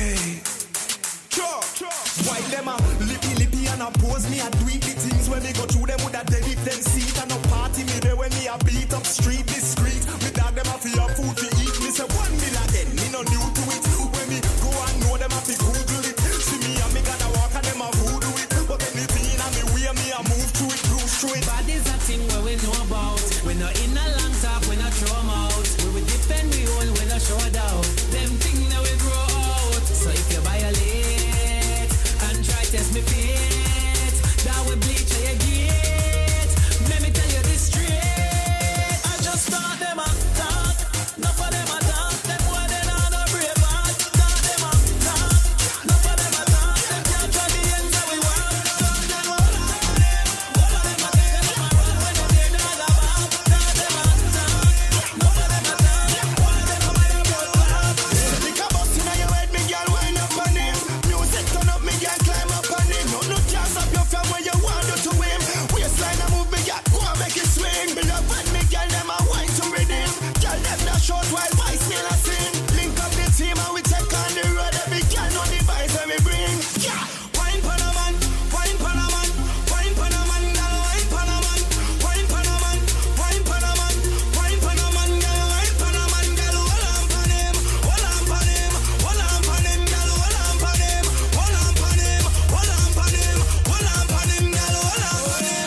White them a lippy lippy and a pose me a do it. The things when me go through them with a dead if them see it. And a party me there when me a beat up street discreet. Me dog them a for your food to eat. Me say one meal a day, me no new to it. When me go and know them a fi Google it. See me and me gotta walk and them a voodoo it. But anything in a me way me a move through it, cruise through it. Bad is a thing where we know about. We not in a long talk, we not throw 'em out. We will defend we own, we not show doubt. Them things that we grow out. So if you violate and try test me fit, that will bleach your gate. Let me tell you this straight. I just thought them a talk, enough of them a talk. Them boy they not no brave heart. Thought them a talk, enough of them a talk. Them can't try the ends that we want. Thought them a talk, all of them a talk. Them a run when they hear the other bop. Thought them a talk, enough of them a talk. All of them a mind about talk. Think about in your head, me girl wind up on him. Music turn up, me girl climb up on him. No no can't stop you from where you want to him. Waistline a move, me girl go and make it swing. Me love when me girl them a wine to rhythm. Girl them not short while vice me a sing. Link up the team and we take on the road. Every girl know the vibes that we bring. Yeah, wine pan a man, wine pan a man, wine pan a man, girl wine pan a man, wine pan a man, wine pan a man, wine pan a man, girl wine pan a man, girl hold on pan him, hold on pan him, hold on pan him, girl hold on pan him, hold on pan him, hold on pan him, hold on pan him, girl hold on pan him.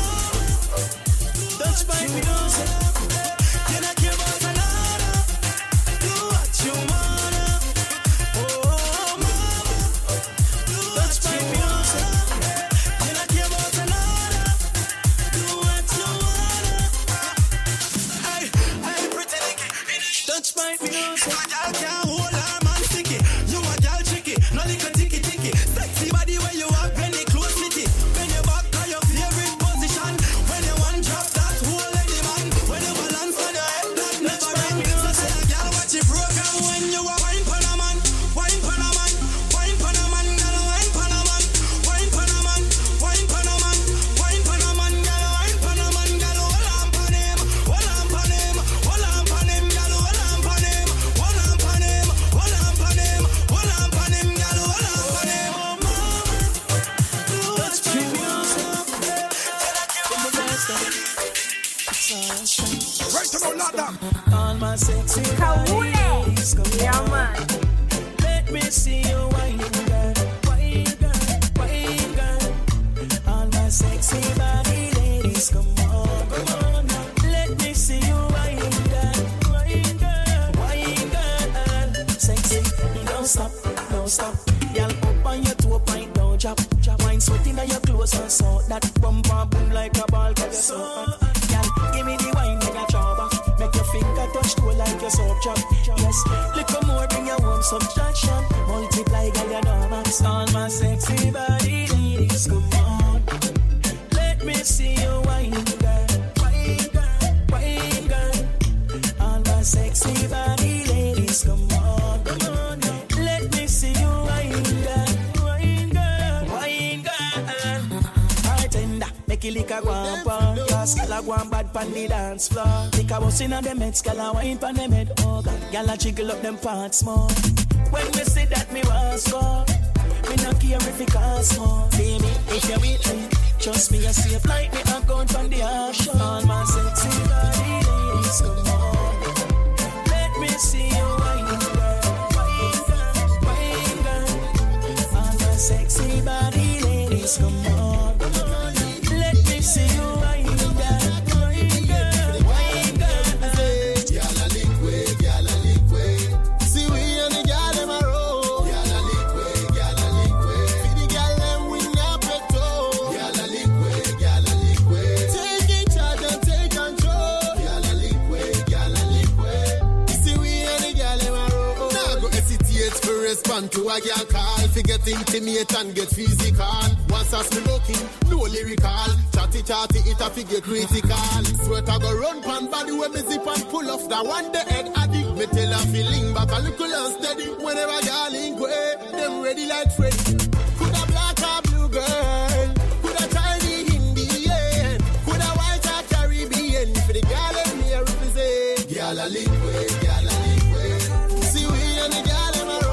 Touch my music. You not care about another. Do what you wanna. Oh, mama. Touch my music. You not care about another. Do what you wanna. Hey, hey, pretty licky. Touch my music. A girl can't hold her man sticky. You a girl tricky. No lick a ticky ticky. Sexy body where you have penny close city. When you back on your favorite position. When you want drop that whole lady man. When you balance on your head that never run. So say a girl watch your program when you a wine pan a man. Wine pan a man. Wine pan a man. Girl wine pan a man. Wine pan a man. Wine pan a man. Wine pan a man. Girl wine pan a man. Girl hold on pan him. Hold on pan him. Hold on pan him. Girl hold on pan him. Hold on pan him. Hold on pan him. Hold on pan him. Girl hold on pan him. Oh mama, touch my music. From the best of it. Right about not that. All my sexy ladies, come Yeah, man. let me see you wine, girl, wine, girl, wine, girl. All my sexy body ladies, come on, come on now. Let me see you wine, girl, wine, girl, wine, girl. Sexy, don't stop, don't stop. Girl, up on your toe, point down, chop, chop. Wine sweating on your clothes and so that bump and boom like a ball, cause you're so hot. Girl, give me the wine, make a chop. Make your finger touch toe like your soap chop. Yes, little more, bring your own subtraction. Multiply, girl, you know max. All my sexy body ladies, come on. Let me see you wine, girl, wine, girl, wine, girl. All my sexy body ladies, come on, come on. Let me see you wine, girl, wine, girl, wine, girl. Bartender, make it lick a guampa. Cause girl a guam bad pan the dance floor. Lick a bus inna them heads, girl a wine pan them head. Oh God, girl a jiggle up them parts more. When me say that me want score, me not care if it costs more. See me, if you with me, trust me, I safe like me account from the ash. All my sexy body ladies, come on. Let me see you wine, girl, wine, girl, wine, girl. All my sexy body ladies, come on, come on. Let me see you wine, girl, wine, girl, wine, girl. Girl a liquid, girl a liquid. See we and the girl them a roll. Girl a liquid, girl a liquid. See the girl them win a petrol. Run to a girl call, forget intimate and get physical. Once as me looking, no lyrical. Chatty chatty, it a figure critical. Sweat I go run pan body when me zip and pull off that one the head addict. Me tell her feeling back a little unsteady. Whenever y'all link way, them ready like Freddy. Coulda black or blue girl, coulda Chinese Indian, coulda white or Caribbean. For the girl and me I represent. Girl a link way, girl a link way. See we and the girl.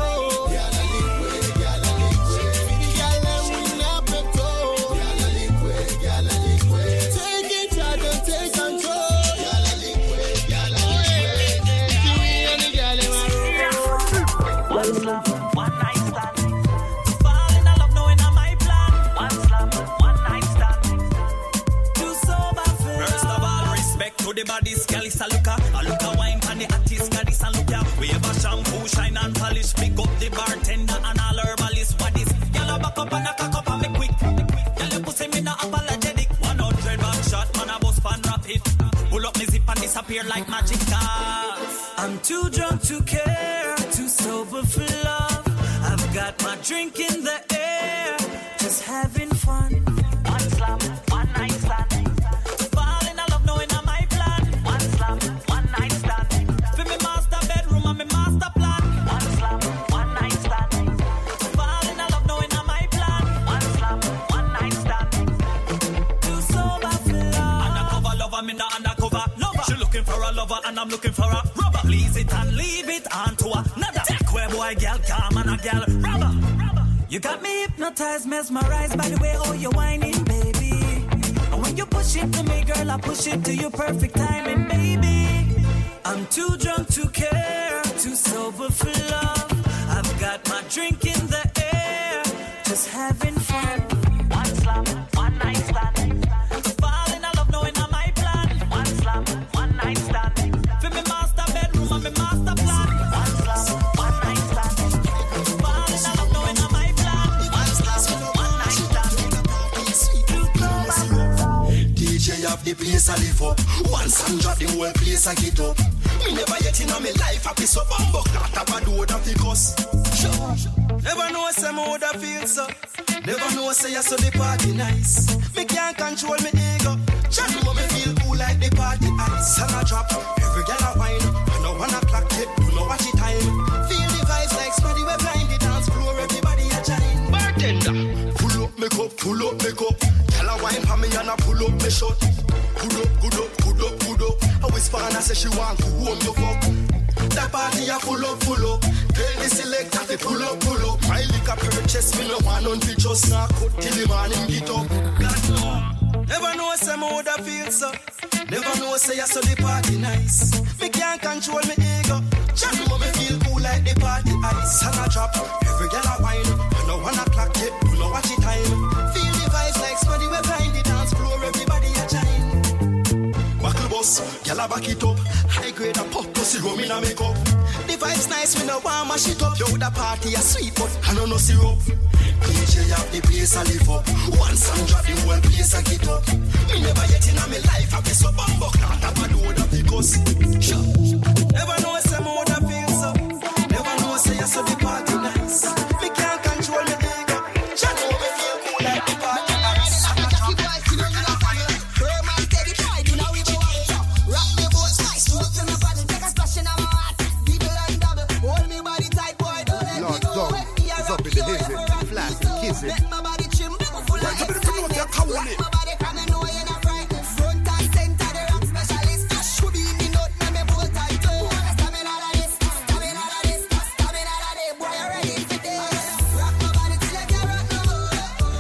The body's girl is a looker, a looker wine and the artist got this and look ya. We have a shampoo, shine and polish, pick up the bartender and all herbalist. What is? Y'all back up and a cock up and me quick. Y'all you pussy me not apologetic. one hundred back shot, man a bus pan rapid. Pull up me zip and disappear like magic cars. I'm too drunk to care, too sober for love. I've got my drink in the air, just having fun. One slam, one night stand. And I'm looking for a rubber. Please it and leave it on to another. Take where boy, girl, calm and a girl, rubber. You got me hypnotized, mesmerized by the way oh you're whining, baby. And when you push it to me, girl, I push it to you perfect timing, baby. I'm too drunk to care, too sober for love. I've got my drink in the air, just having fun. One slam, one night stand. Fall in love knowing I'm my plan. One slam, one night stand. Me master plan. One slam, one night stand. Fall in love knowing I'm my plan. One slam, one night stand. D J have the place I live up. One song drop the whole place I get up. Me never yet in my life I piss up and buck that up a do that because never know say me woulda feel so. Never know say I saw the party nice. Me can't control me ego. Chat me me feel cool like the party ice. Song a drop, every girl a whine. One o'clock yet, you know what the time. Feel the vibes like somebody we blind the dance floor, everybody a chime. Bartender, pull up, make up, pull up, make up. Tell a wine for me and I pull up, me shot. Good up, good up, good up, good up. I whisper and I say she want to warm your fuck. That party a full up, full up. Tell the selector to pull up, pull up. My liquor purchase me no one on the just now. Cut till the morning get up. God no. Never know say me woulda feel so. Never know say I saw the party nice. Me can't control me ego. Chat me me feel cool like the party ice. Song a drop, every girl a whine. I know one o'clock yet, you know what the time. Feel the vibes like somebody we blind the dance floor, everybody a chime. Buckle boss, girl a back it up. High grade a pop, pussy rum in a makeup. The vibes nice, we no want mash it up. Yo, the party a sweet, but I know no syrup. D J have the place I live up. One song drop the whole place I get up. Me never yet in my life I piss up and buck that up a do that because sure. Never know say me woulda feel so. Never know say I saw the party nice. Me can't control me ego. Chat me me feel cool like the party nice. Rock the boat nice. Look to my body, take a splash in my heart. People and double, hold me body tight, boy. Don't let me go when me a rock you ever. Kiss it. Let my body trim, full of excitement. Rock my body, come and know you're not right. Front and center, the rock specialist. Should be in the note, let me pull tight. Stop it out of this, stop it out of this, stop it out of this. Boy, you're ready for this. Rock my body till I can't rock no more.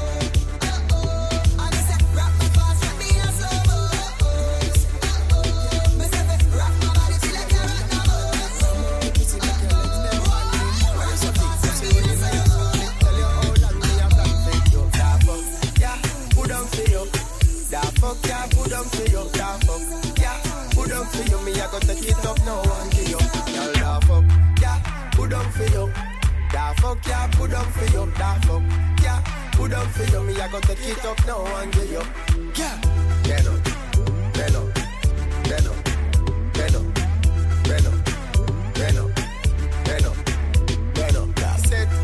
And I said, rock my fast, rock me a slow. Me say, rock my body till I can't rock no more. Fuck yeah, put on for you, da fuck yeah, put on for you, me I got to get up now and give you, y'all da fuck yeah, put on for you, da fuck yeah, put on for you, da fuck yeah, put on for you, me I got to get up now and give you, yeah, get up, get up, get up, get up, get up, get up, get up, get up, set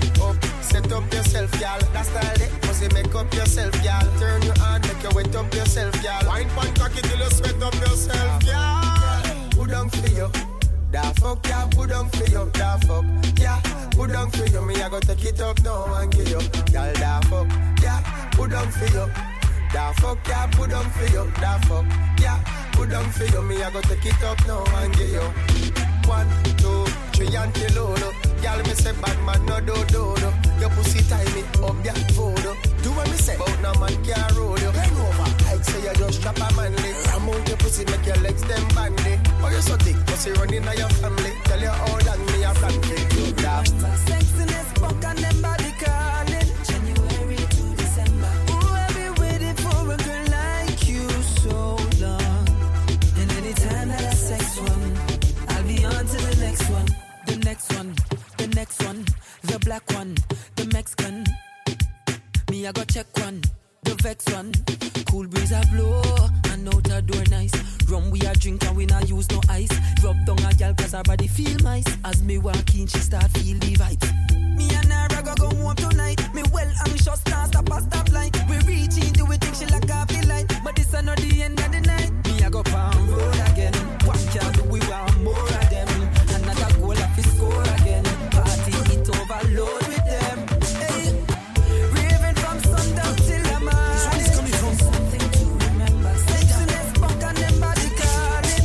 gal. That's style it, pussy make up yourself, gal. Turn your hand, make you wet up yourself, gal. Wine pan cocky till you sweat up yourself, gal. Put down for you. Da fuck, yeah, put down for you. Da fuck, yeah, put down for you. Me, I go take it up now and give you. Gal, da fuck, yeah, put down for you. Da fuck, yeah, put down for you. Da fuck, yeah, put down for you. Me, I go take it up now and give you. One, two, three, and till all. Y'all me say bad man no do do do. Your pussy tiny up that photo. Do what me say, but no man can't roll you. Bend over, like say you just drop a manly. Ram out your pussy, make your legs them bandy. Oh you so thick, pussy running on your family. Tell you how long me a plan for you. Sexiness, fuck and them body calling. January to December. Ooh, I've been waiting for a girl like you so long. And anytime that I sex one, I'll be on to the next one. The next one, the next one, the black one, the Mexican. Me, I go check one, the vex one. Cool breeze a blow, and out a door nice. Rum we a drink and we not use no ice. Rub down a gal cause her body feel nice. As me walk in, she start feel the vibes. Me and her go go home tonight. Me well anxious, can't stop a stop line. We reach in, do we think she like a feel light. But this is not the end of the night. Me I go palm road again. What can do we want more of them? Another goal of his score again. Party it overload with them. Hey, raving from sundown till the morning. This one is coming from something to remember. Sexiness, fuck and them body calling.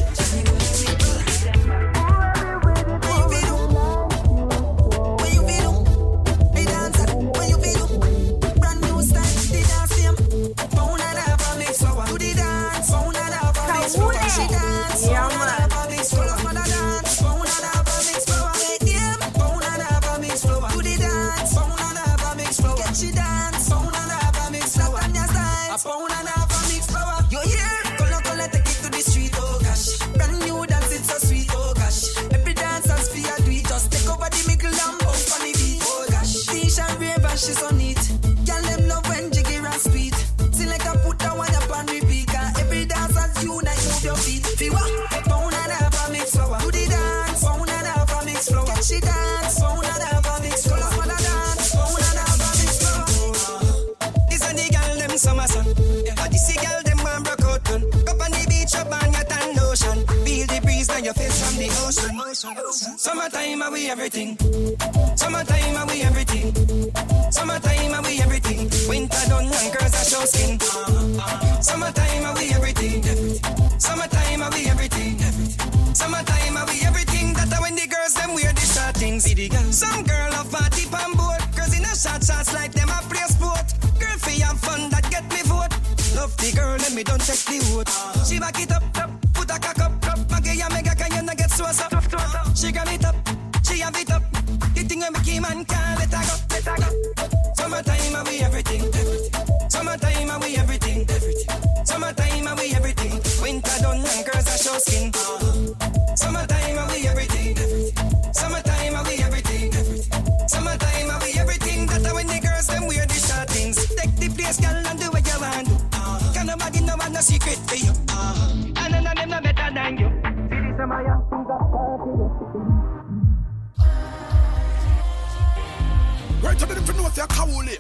When you feel, we dance. When you feel, brand new style, the dance same. Pound and a half a mix flower. Do the dance. Pound and a half a mix flower. She dance. Pound and a half a mix flower. Mother dance. Pound and a half a mix flower. Pound and a half a mix flower. Do the dance. Pound and a half a mix flower. Get she dance. Pound and a half a mix flower. And your style. A pound and a half a mix flower. You hear? Color, color, take it to the street. Oh gosh. Brand new dance, it's so sweet. Oh gosh. Every dancer's free to do it. Just take over the middle and bump on the beat. Oh gosh. Tisha rave and she's so neat. Girl them love when jiggy and sweet. Select a put that one up and repeat. And every dancer's unite, move your feet. Feel what? Pound and a half a mix flower. Do the dance. Pound and a half a mix flower. Catch she dance. Pound and a half a mix flower. Mother dance. Pound and a half a mix flower. This and the girl them summer sun. Yeah. This the girl them man broke out done. Up on the beach up on your tan lotion. Feel the breeze on your face from the ocean. Summertime are we everything. Summertime are we everything. Summertime are we everything. Winter done and girls are show skin. Summertime are we everything. Summertime are we everything. Summertime are we everything. That's when the girls them wear the short things. See the girl. Some girl have party pan board. Girls in a short shots like them a play sport. Girl fi have fun that get me vote. Love the girl and me don't check the vote. She back it up, up, put a cock up, up. Maggie ya mega can you not get so up. She grab it up, she have it up. The thing when me keep man can't let her go, let her go. Summertime are we everything. Summertime are we everything. Summertime are we everything. Winter done and girls are show skin. Summertime are we everything. Summertime are we everything. Summertime are we everything. That's when the girls them wear the short things. Take the place, girl, and do what you want to. Can nobody know want no secret for you. And none of them no better than you. See this is my young things that party. Right to them to know if you're cowley.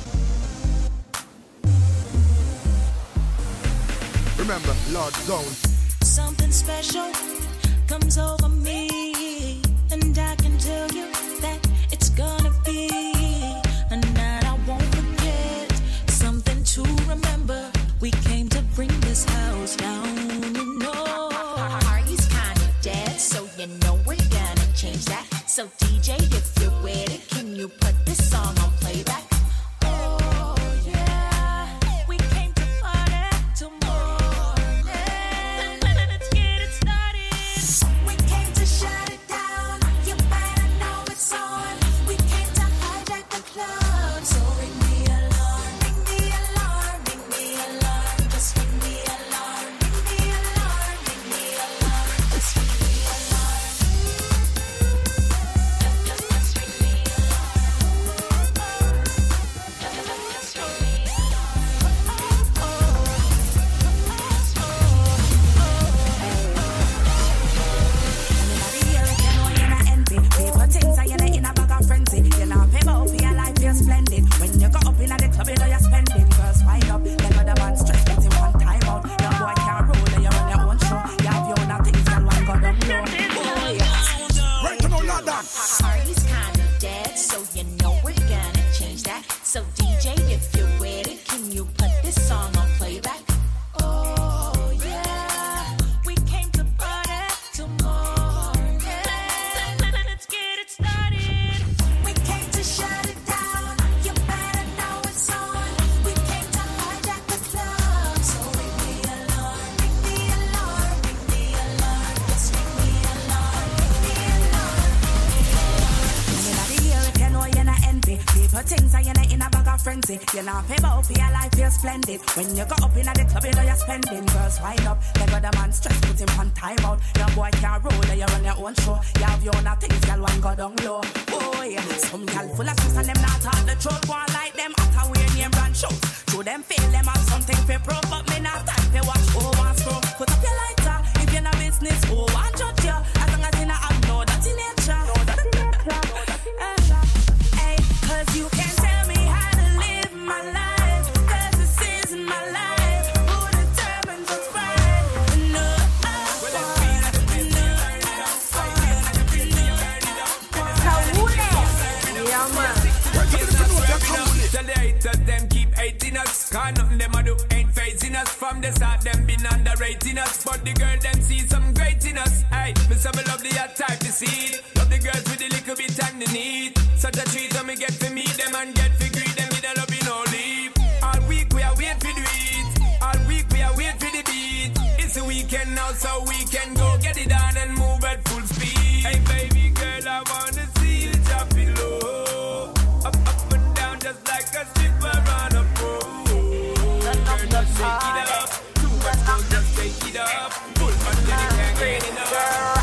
Remember, Lord Zone. Something special comes over me, and I can tell you that it's gonna be a night I won't forget. Something to remember. We came to bring this house down, you know. Party's kinda dead, so you know we're gonna change that. So D J, if you're ready, can you put this song on playback? Oh yeah, we came to party till morning. Let's get it started. We came to shut it down. You better know it's You're not pay bout for your life, you're splendid. When you go up in the club, you know you're spending. Girls, wind up, let go the man stress, put him on time out. Your boy can't roll, you run your own show. You have your own things, girl, one go down low. Oh yeah, some girl full of stress and them not talk the truth. One like them after wear name brand shows. Through them feel them have something for proof, but me not time to watch. Oh, one screw. Put up your lighter, if you're not business, oh, one judge you. As long as you not have no dirty nature. No dirty nature, no dirty nature. Hey, cause you can tell me how to live my life. Cause this is my life. Who determines what's right? No, Tell the haters them keep hating us. Cause nothing them a do ain't phasing us. From the start them been underrating us. But the girl them see some great in us. Hey, me say me love the hot type to see it. Love the girls with the little bit and the need. Such a treat when me get to meet them and get to greet them with a love in no leave. All week we are wait for the beat. All week we are wait for the beat. It's a weekend now so we can go get it on and move at full speed. Hey baby girl, I wanna see you drop it low. Up, up and down just like a stripper on a pole. Girl, just shake it up. Two much go, just take it up. Full fat till you can't get enough.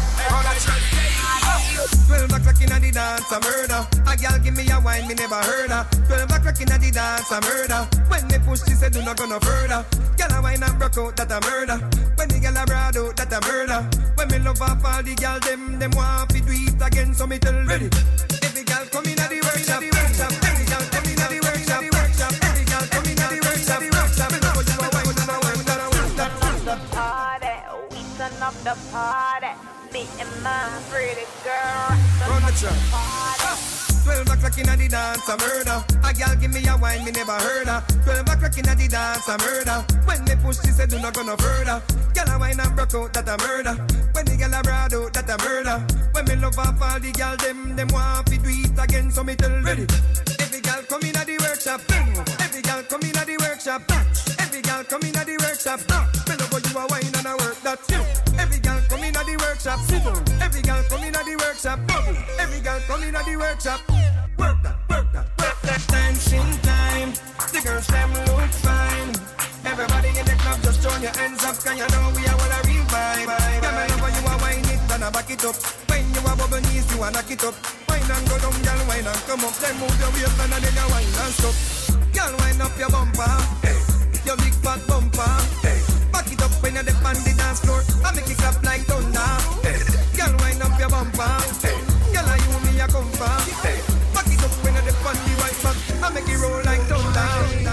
Twelve o'clock in the dance, a murder. A girl give me a wine, me never heard her. Twelve o'clock in the dance, a murder. When me push, she said do not go no further. Girl a wine and broke out, that a murder. When the girl a broad out, that a murder. When me love off all the girl, them them want to do it again, so me tell ready. Every girl come in at the workshop, workshop. Every girl come in at the workshop, workshop. Every girl come in at the workshop, workshop. Me know you a wine and a wine and a wine. The party, we turn up the party. Me and my pretty girl. Run the track. Twelve o'clock in the dance, a murder. A girl give me a wine, me never heard her. Twelve o'clock in the dance, a murder. When me push, she said do not go no further. Girl a wine and broke out, that a murder. When the girl a broad out, that a murder. When me love off all the girl, them them want to do it again, so me tell ready. Every girl come in at the workshop. Every girl come in at the workshop. Every girl come in at the workshop. Me love how you a wine and a work that. Every girl come in at the workshop. Every girl come in at the workshop. Every girl come in at the workshop. Work that, work that, work that. Dancing time. The girls them look fine. Everybody in the club just throw your hands up, 'cause you know we are all a real vibe. Yeah, me love how you a wine it and a back it up. When you a bubble knees, you a knock it up. Wine and go down, girl, wine and come up. Then move your waistline and then you wine and stop. Girl, wine up your bumper, hey. Your big fat bumper, hey. Back it up when you're on the dance floor. I make it clap like thunder. Hey. Girl, wine up your bumper, hey. Girl, are you me a comfort? Hey. Back it up when you're on the right back. I make it roll like thunder.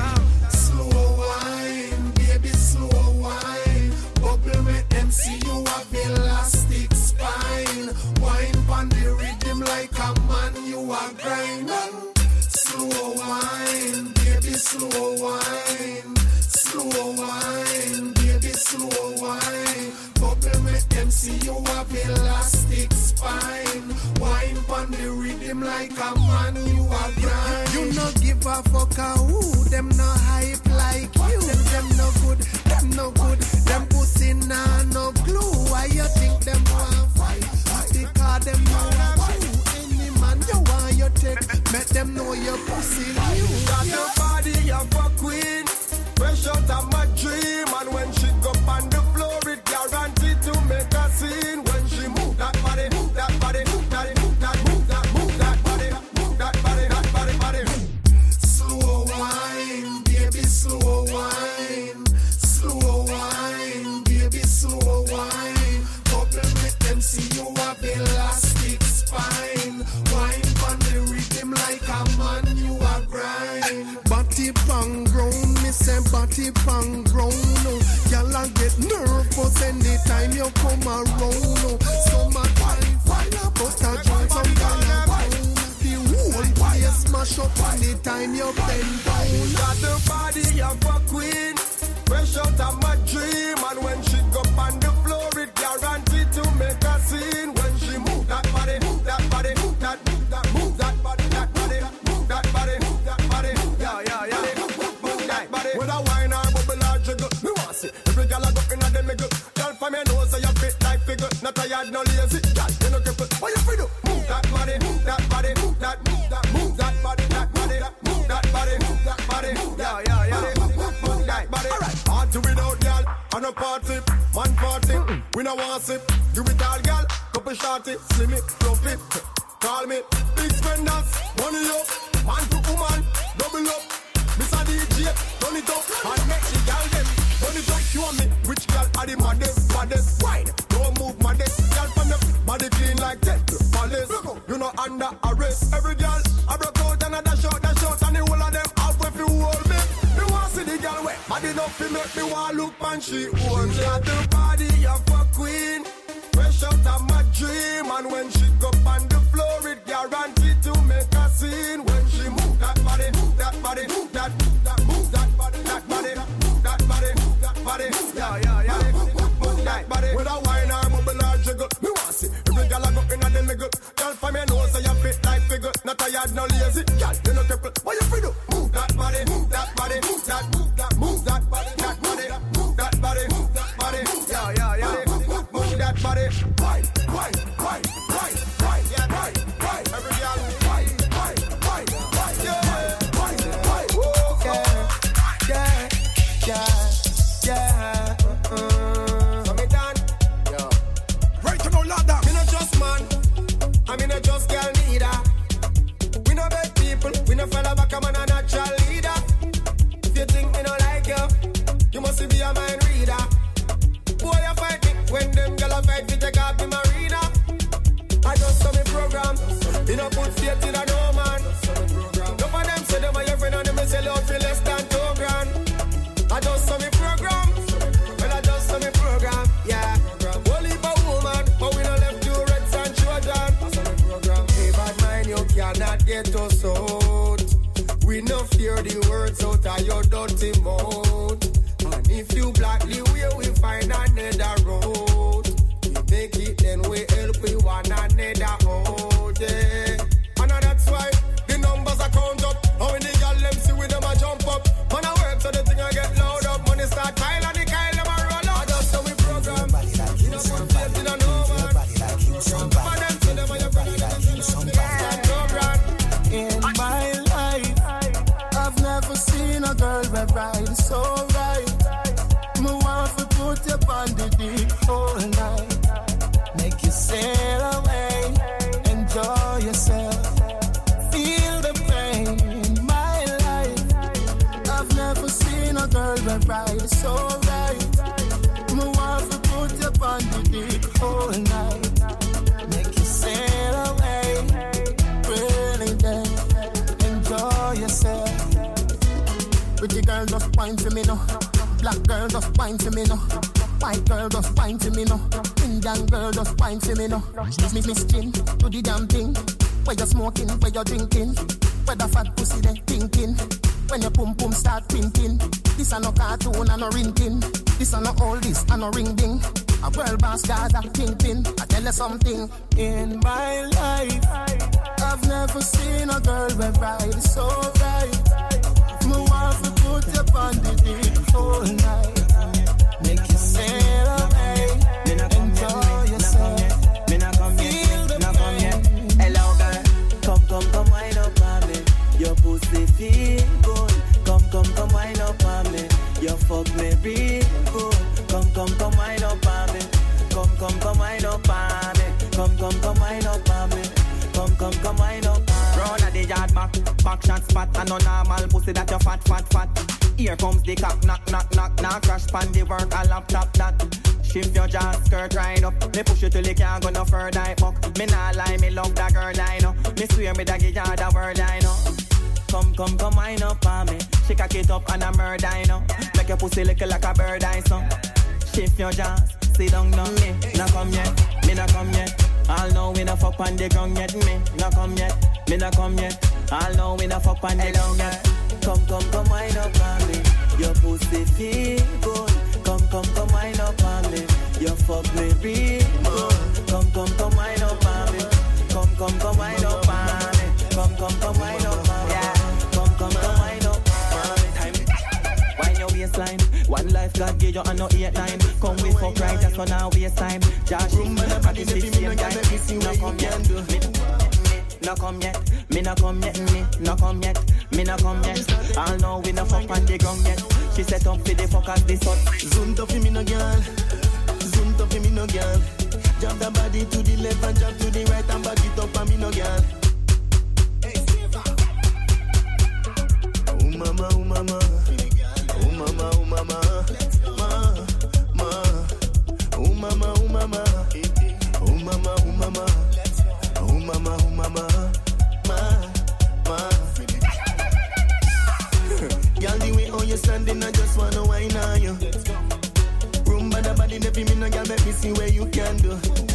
Slow wine, baby, slow wine. Bubble with them, see you have elastic spine. Wine pon the rhythm like a man, you are grinding. Slow wine, baby, slow wine. Slow wine, baby, slow wine. Bubble make them see you have elastic spine. Wine pon the rhythm like a man, you are grind. You no give a fuck a who, them no hype like you. Them, them no good, them no good. Them pussy nah no glue. Why you think them want fight? Because them know you. Any man you want you take, make them know your pussy new. Got your body of a queen. Fresh out of my dream, and when she go on the floor, it guaranteed to make a scene. When she move that body, move that body, move that, move that, move that, move that body, move that body, that body, body. Slow wine, baby, slow wine, slow wine, baby, slow wine. Bubble make them see you have elastic spine. Wine on the rhythm like a man, you are grind. Body bang ground, me say body bang ground. Y'all a get nervous anytime you come around. Some a fine, fire, but a joint some kind of pound. The whole place smash up anytime you bend down. Got the body of a queen, fresh out of my dream, and when she go on the floor, it guaranteed to make a scene. When she move that body, move that body, move that, move that, move that body, that body, move that body, move that body, yeah, yeah, yeah, move that body. With a wine or bubble or jiggle, me want see every girl a go inna them middle. Girl from your nose, so you fit like figure. Not tired, no lazy, girl, you no cripple. What you fi do? Move that body, move that body, move that, move that, move that body, that body, move that body, move that body, move Do without girl, on a party, man party. Mm-mm. We no want sip, do it all girl. Couple shorty, slim it, rough it. Call me, big spenders, money up. Man to woman, double up. Mister D J, turn it up. And make the girl them, turn it up. Show me which girl are the maddest, maddest. Wine, don't move maddest. Girl from the body clean like that. Palace, you know under arrest. Every girl, I broke out and I dash out, dash out. And the whole of them out if you hold me. Me want see the girl wet. Bad enough to make me want look and she hold me. At the party of a queen. Fresh out of my dream. And when she go on the floor, it guaranteed to make a scene. When she move that body, move that body, move that, move that, move that body, that body, move that body, move that body, yeah, yeah, yeah, move that body. With a wine or bubble or jiggle, me want see every girl I go in and the middle. Girl for me know say you fit like figure, not tired, no lazy. Girl, you no cripple, what you feel do? Move that body, move that body, move that, move that, move that body, that body, move that body, move that body, yeah, yeah, yeah, move that body. Wine, wine, wine, wine, wine, yeah, wine, wine. Every girl, wine, wine, wine, wine, yeah, wine, wine, yeah, yeah, yeah, yeah. So me done, yo. Right to no ladder. Me not just man, I mean not just girl neither. We no bad people, we no fella back a man a natural leader. If you think me no like you, you must be a mind reader. Boy, you fight me when them gyal fight fi take off the marina. I just saw me program, me no put faith in a no man. No for them say them are your friend and them sell out for less than two grand. I just saw me program, well I just saw me program, yeah. Only for woman, but we no left two reds and children. I saw me program. Hey bad mind, you cannot get us out. We no fear the words out of your dirty mouth. And if you block the way, we find another road. We make it, then we help we one another out, yeah. And that's why the numbers are count up. How many y'all them see with them a jump up? Man I work so the thing I get loud up. Money start pile and the Kyle them a roll up. That's how we program. You know put faith in a no man. For them to them and your brother them see them program. In my life, I've never seen a girl that ride so right. Me want to put you on the deep all night. Make you sail away, enjoy yourself, feel the pain in my life. I've never seen a girl that ride so right. Me want to put you on the deep all night. Make you sail away, really then, enjoy yourself. Pretty girl just wine for me now. Black girl just wine for me now. White girl just wine for me now. Indian girl just wine for me now. Miss me, miss skin, do the damn thing. Where you smoking, where you drinking. Where the fat pussy they thinking. When your pum pum start pinking. This a no cartoon and no rinking. This a no all this and no ring ding. A world boss guys are kingpin. I tell you something. In my life, I've never seen a girl that ride so right. Me want to put you on the deep all night. Make you sail away, enjoy yourself. Me not come yet, not come yet. Hello girl, come come come wind up on me. Your pussy feel good. Come come come wind up on me. You fuck me real good. Come come come wind up on me. Come come come wind up on me. Come come come wind up on me. Come come come wind up on me. Run at the yard back, back shot spot. And no normal pussy that you fat fat fat. Here comes the cock, knock knock knock. Now crash pan the work a laptop that. Shift your jaw, skirt right up. Me push you till you can't go no further. I fuck. Me nah lie, me love that girl I know. Me swear me that give you the word I know. Come, come, come, wind up on me. She cock it up and a murder, I know. Make your pussy look like a bird, I know. Shift your jaws, sit down on me. Nah come yet, me nah come yet. All know we nah fuck on the ground yet. Me nah come yet, me nah come yet. All know we nah fuck on the ground yet. Come, come, come, wind up on me. Your pussy feel good. Come, come, come, wind up on me. You fuck me real good. Come, come, come, wind up on me. Come, come, come, wind up on me. Come, come, come, wind up on me. Come, come, come, wind up on me. Time. Wind your waistline. One life God give you and no eight nine. Come we fuck right, that's when I waste time. Joshing, practice the same guy. No come yet, me, no come yet. Me no come yet, me no come yet. Me no come yet. All know we no fuck on the ground yet. She set up for the fuckers this up. Zoom to me no girl. Zoom to me no girl. Jump the body to the left and jump to the right and back it up and me no girl. Oh mama, oh mama. Oh mama, oh mama. Ma, ma. Oh mama, oh mama. Oh mama, oh mama. Oh mama, oh mama. Ma, ma. Girl, the way how you standing, I just wanna whine on you. Room by the body, never me no girl, let me see where you can do.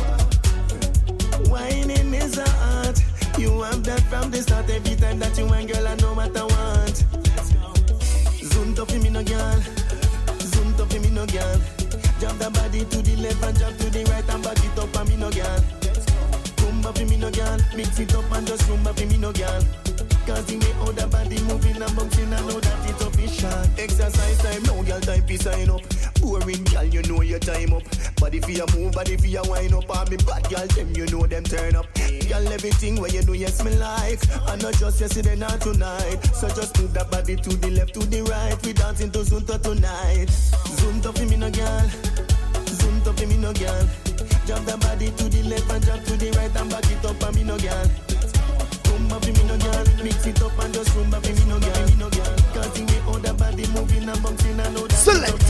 Whining is a art. You have that from the start. Every time that you want, girl, I know what I want. Zoom to me no girl. Zoom to me no girl. Jump the body to the left and jump to the right and back it up and me no girl. Boom up me no girl. Mix it up and just room up me no girl. Cause the way how the body moving and bouncing, I know that it's official. Exercise time, no girl time to sign up. Boring girl, you know your time up. Body for your move, body for your wind up. All me bad girl, them you know them turn up. Girl, everything where you know yes me like. I not just yesterday, not tonight. So just move that body to the left, to the right. We dancing to Zunta tonight. Zunta for me no girl. Zunta for me no girl. Jump the body to the left and jump to the right and back it up and me no girl. Rumba for me no girl, mix it up and just rumba for me no girl, me no girl. Cause the way how the body moving and bouncing, I know that. Select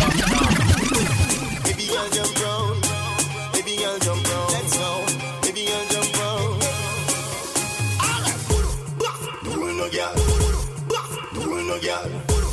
baby girl jump round, baby girl jump round, let's go. Baby girl jump round. Alright, do it no girl, do it no girl,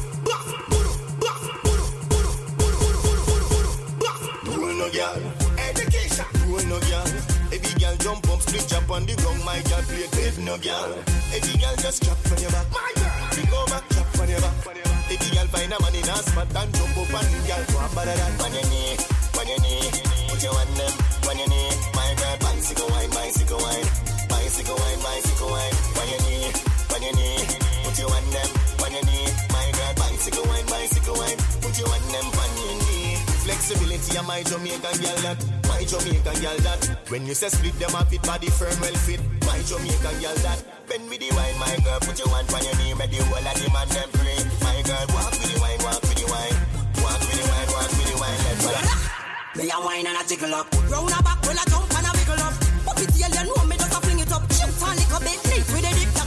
do it no girl. Education, do it no girl. Every girl jump up, split jump on the ground. My girl play with no girl. Every girl just drop on your back. My girl, bring over, drop on your back. Every girl find a man in a spot and jump up and the girl go up better than on your knee, on your knee. Put your hand them on your knee. My girl, bicycle wine, bicycle wine, bicycle wine, bicycle wine. On your knee, on your knee. Put your hand them on your knee. My girl, bicycle wine, bicycle wine. Put your hand them on your knee. Flexibility of my Jamaican girl that, my Jamaican girl that. When you say split them up, fit body firm well fit. My Jamaican girl that. Bend with the wine, my girl, put your hand on your knee, make the whole of the man them pray. My girl, walk with the wine, walk with the wine, walk with the wine, walk with the wine. Let's go. Me a wine and a tickle up, round a back when I jump and a wiggle up. Pop it till you know me just a fling it up, shoot a little bit, neat with the dip top.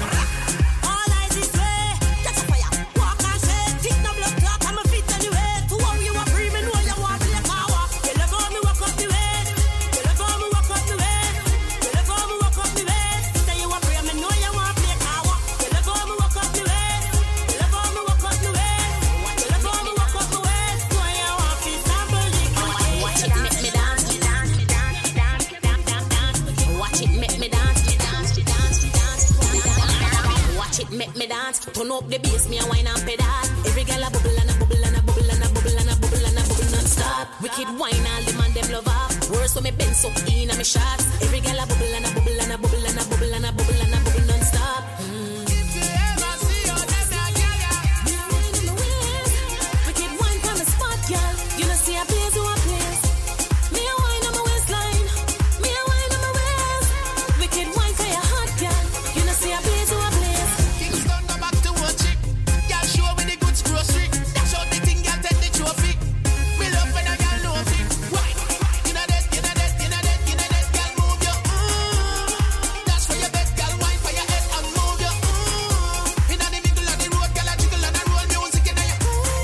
All eyes this way, catch a fire, walk and shake, tick no blood clot, I'm a fit anyway. To how you a free, me know you want to play power. You love how me walk up the way, you love how me walk up the way, you love how me walk up the way. Say you a free, me know you want to play power. You love how me walk up the way, you love how me walk up the way, you love how me walk up the way. So you want to sample it. Watch it make me dance, dance, dance, dance, dance, dance. Watch it make me dance, dance, dance, dance, dance. Watch it make me dance. Turn up the bass, me a wine and pedal. Every girl a bubble and a bubble and a bubble and a bubble and a bubble and a bubble non-stop. Wicked wine, all the man them love up. Worse so me bend so in a me shots. Every girl a bubble and a bubble and a bubble and a bubble and a bubble and a bubble non-stop. Mm. If you ever see your that girl, yeah. Wicked wine from the spot, girl. You know see a place who a place. Me a wine on my waistline. Me a wine on my waist. Wicked wine for your hot girl. You know see a place who a place. Kingston go back to one chick. Girl show me the goods grocery. Dash out the thing, girl take the trophy. Me love when a girl know it. Why? You know that, you know that, you know that, you know that. Girl move your mm. Dash for your bed, girl wine for your head and move your mm. Inna the middle of the road, girl a jiggle and a roll music inna your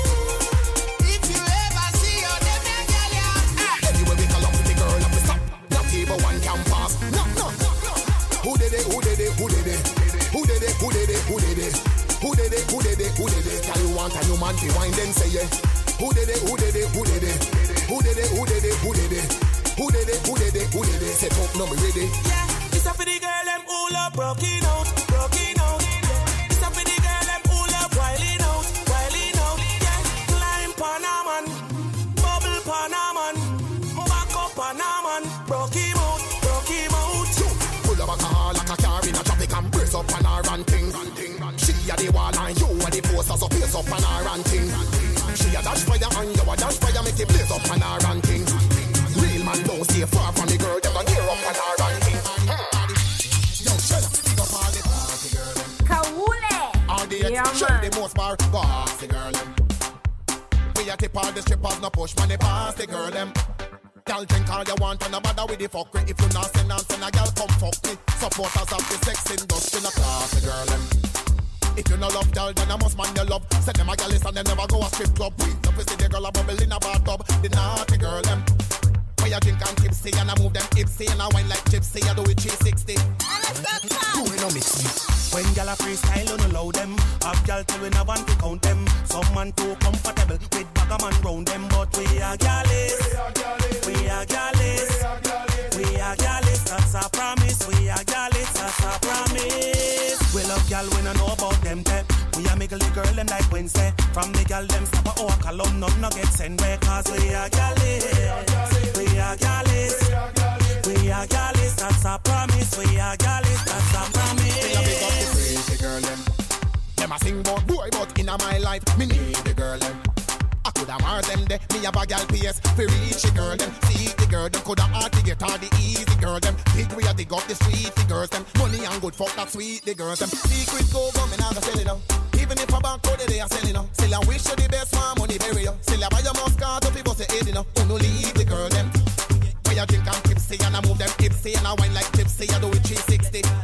mm. If you ever see your them there, girl, yeah. Anyway, we call up with the girl and we stop. Not even one can pass. No, no, no. Who did it? Who did it? Who did it? Who did it? Who did it? Who did it? Who did it? Who did it? Who did it? Can you want a new man to wine then say yeah? Who did it? Who did it? Who did it? Who did it? Who did it? Who did it? Who did it? Who did it? Who did it? Set up, no me ready. Yeah, it's up for the girl them all up, broken out, broken out. Yeah, it's up for the girl them all up, wilding out, wilding out. Yeah, climb pan a man, bubble pan a man, back up pan a man, broke him out, broke him out. Pull up a car like a car in a traffic and brace up on her ranting. She a the wall and you a the poster, so face up on her ranting. She a dash fire and you a dash fire, make it blaze up on her ranting. Real man don't stay far from the girl, them a gear up on her ranting. Yo, shut up, pick up all the party girl. Kawule. All the Yeah, Show man. the most bar, boss the girl them. We a tip all the strippers, no push money pass the girl them. Girl drink all you want and no bother with the fuckery. If you not send and send a girl come fuck me. Supporters of the sex industry, no class the girl them. If you no love girl, then I must man your love. Send them a girl list and them never go a strip club. We love to see the girl a bubble in a bathtub. The naughty girl them. Where you drink and tipsy and I move them ipsy and I wine like gypsy. I do it three sixty. Do it no mix me. When y'all a freestyle, don't allow them. Have y'all till we never want to count them. Some man too comfortable with bag a man round them. But we are gallus. We are gallus. We are gallus. That's a promise. We are gallus. That's a promise. We love y'all when I know about them. Te. We are make a little girl them like Wednesday. From the girl them stop a oh column. None no get sent way. Cause we are gallus. We are gallus. We are gallus. That's a promise. We are gallus. That's a promise. The girl them. Them a sing about boy, but in a my life, me need the girl them. I coulda mars them de, me have a gal P S fi reach the girl them. See the girl them, coulda hard to get all the easy girl them. Big we a dig up the street, the girls them. Money and good fuck that sweet, the girls them. Secret go go, me nah go sell it out. Even if a bank code they a sell it out. Still I wish you the best man, money bury you. Still I buy your muscat up, people say head you know. Who no leave the girl them. Where you drink and tipsy and I move them tipsy and I wine like tipsy, I do it three sixty. Do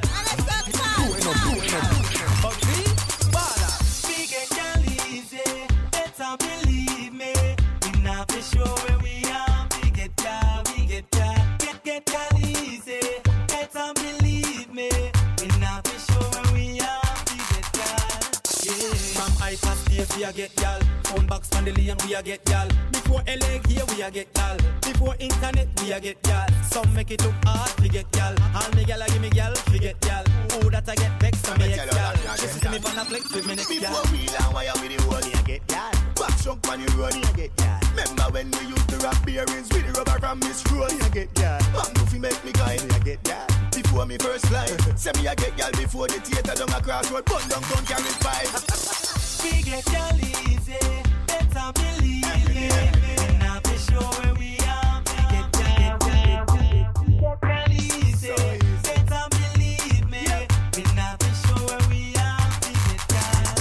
it up, do it up. But we, bother, we get y'all easy. Better believe me. We not be sure where we are. We get y'all, we get y'all. Get, get y'all easy. Better believe me. We not be sure where we are. We get y'all. Yeah. From iPad stage we a get y'all. Phone box pandelian we a get y'all. Before L A here we a get y'all. Before internet we a get y'all. Some make it look hard we get y'all. All me y'all a give me y'all we get y'all. Oh that I get vexed from me ex y'all. This is me on a flex with me next y'all. Before we land wire with the whole I get y'all. Back shunk on the road I get y'all. Remember when we used to rock bearings with the rubber from Miss Road I get y'all. I'm goofy make me kind I get y'all. Before me first line, say me I get y'all before the theater down a crossroad. Bun down gun carry five. We get y'all easy. Better believe me. We not be sure where we are. We get y'all, get y'all easy. Better believe me. We not be sure where we are. We get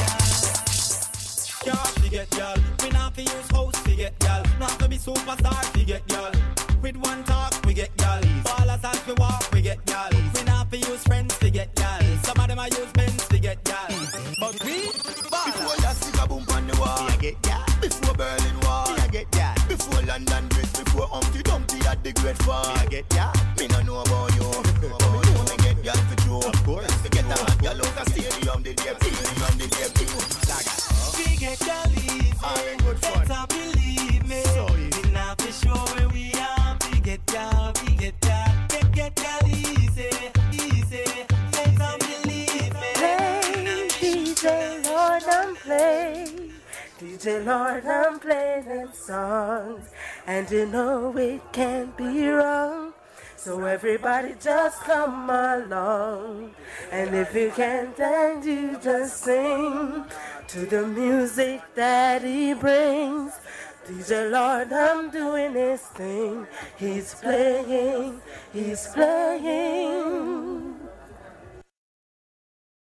y'all. Y'all, we get y'all. We not be use house. We get y'all. Not to be superstar. We get y'all. With one talk, we get y'all. Ballers as we walk, we get y'all. We not be use friends. We get y'all. Some of them I use Benz. We get y'all. But we before you stick a boom on the wall, I get ya. Before Berlin Wall, I get ya. Before London Bridge, before Humpty Dumpty at the Great Fall, I get ya. Me no know about you, but me know me get ya for true. Of course, to get a hot girl out of stadium, the day stadium, the day we get y'all easy. Better believe me. We not be sure where we are. We get y'all, we get y'all, get get y'all easy, easy. Better believe me. Play, D J Lord, I'm play. D J Lord, I'm playing them songs, and you know it can't be wrong. So everybody just come along, and if you can't dance, you just sing to the music that he brings. D J Lord, I'm doing his thing. He's playing, he's playing.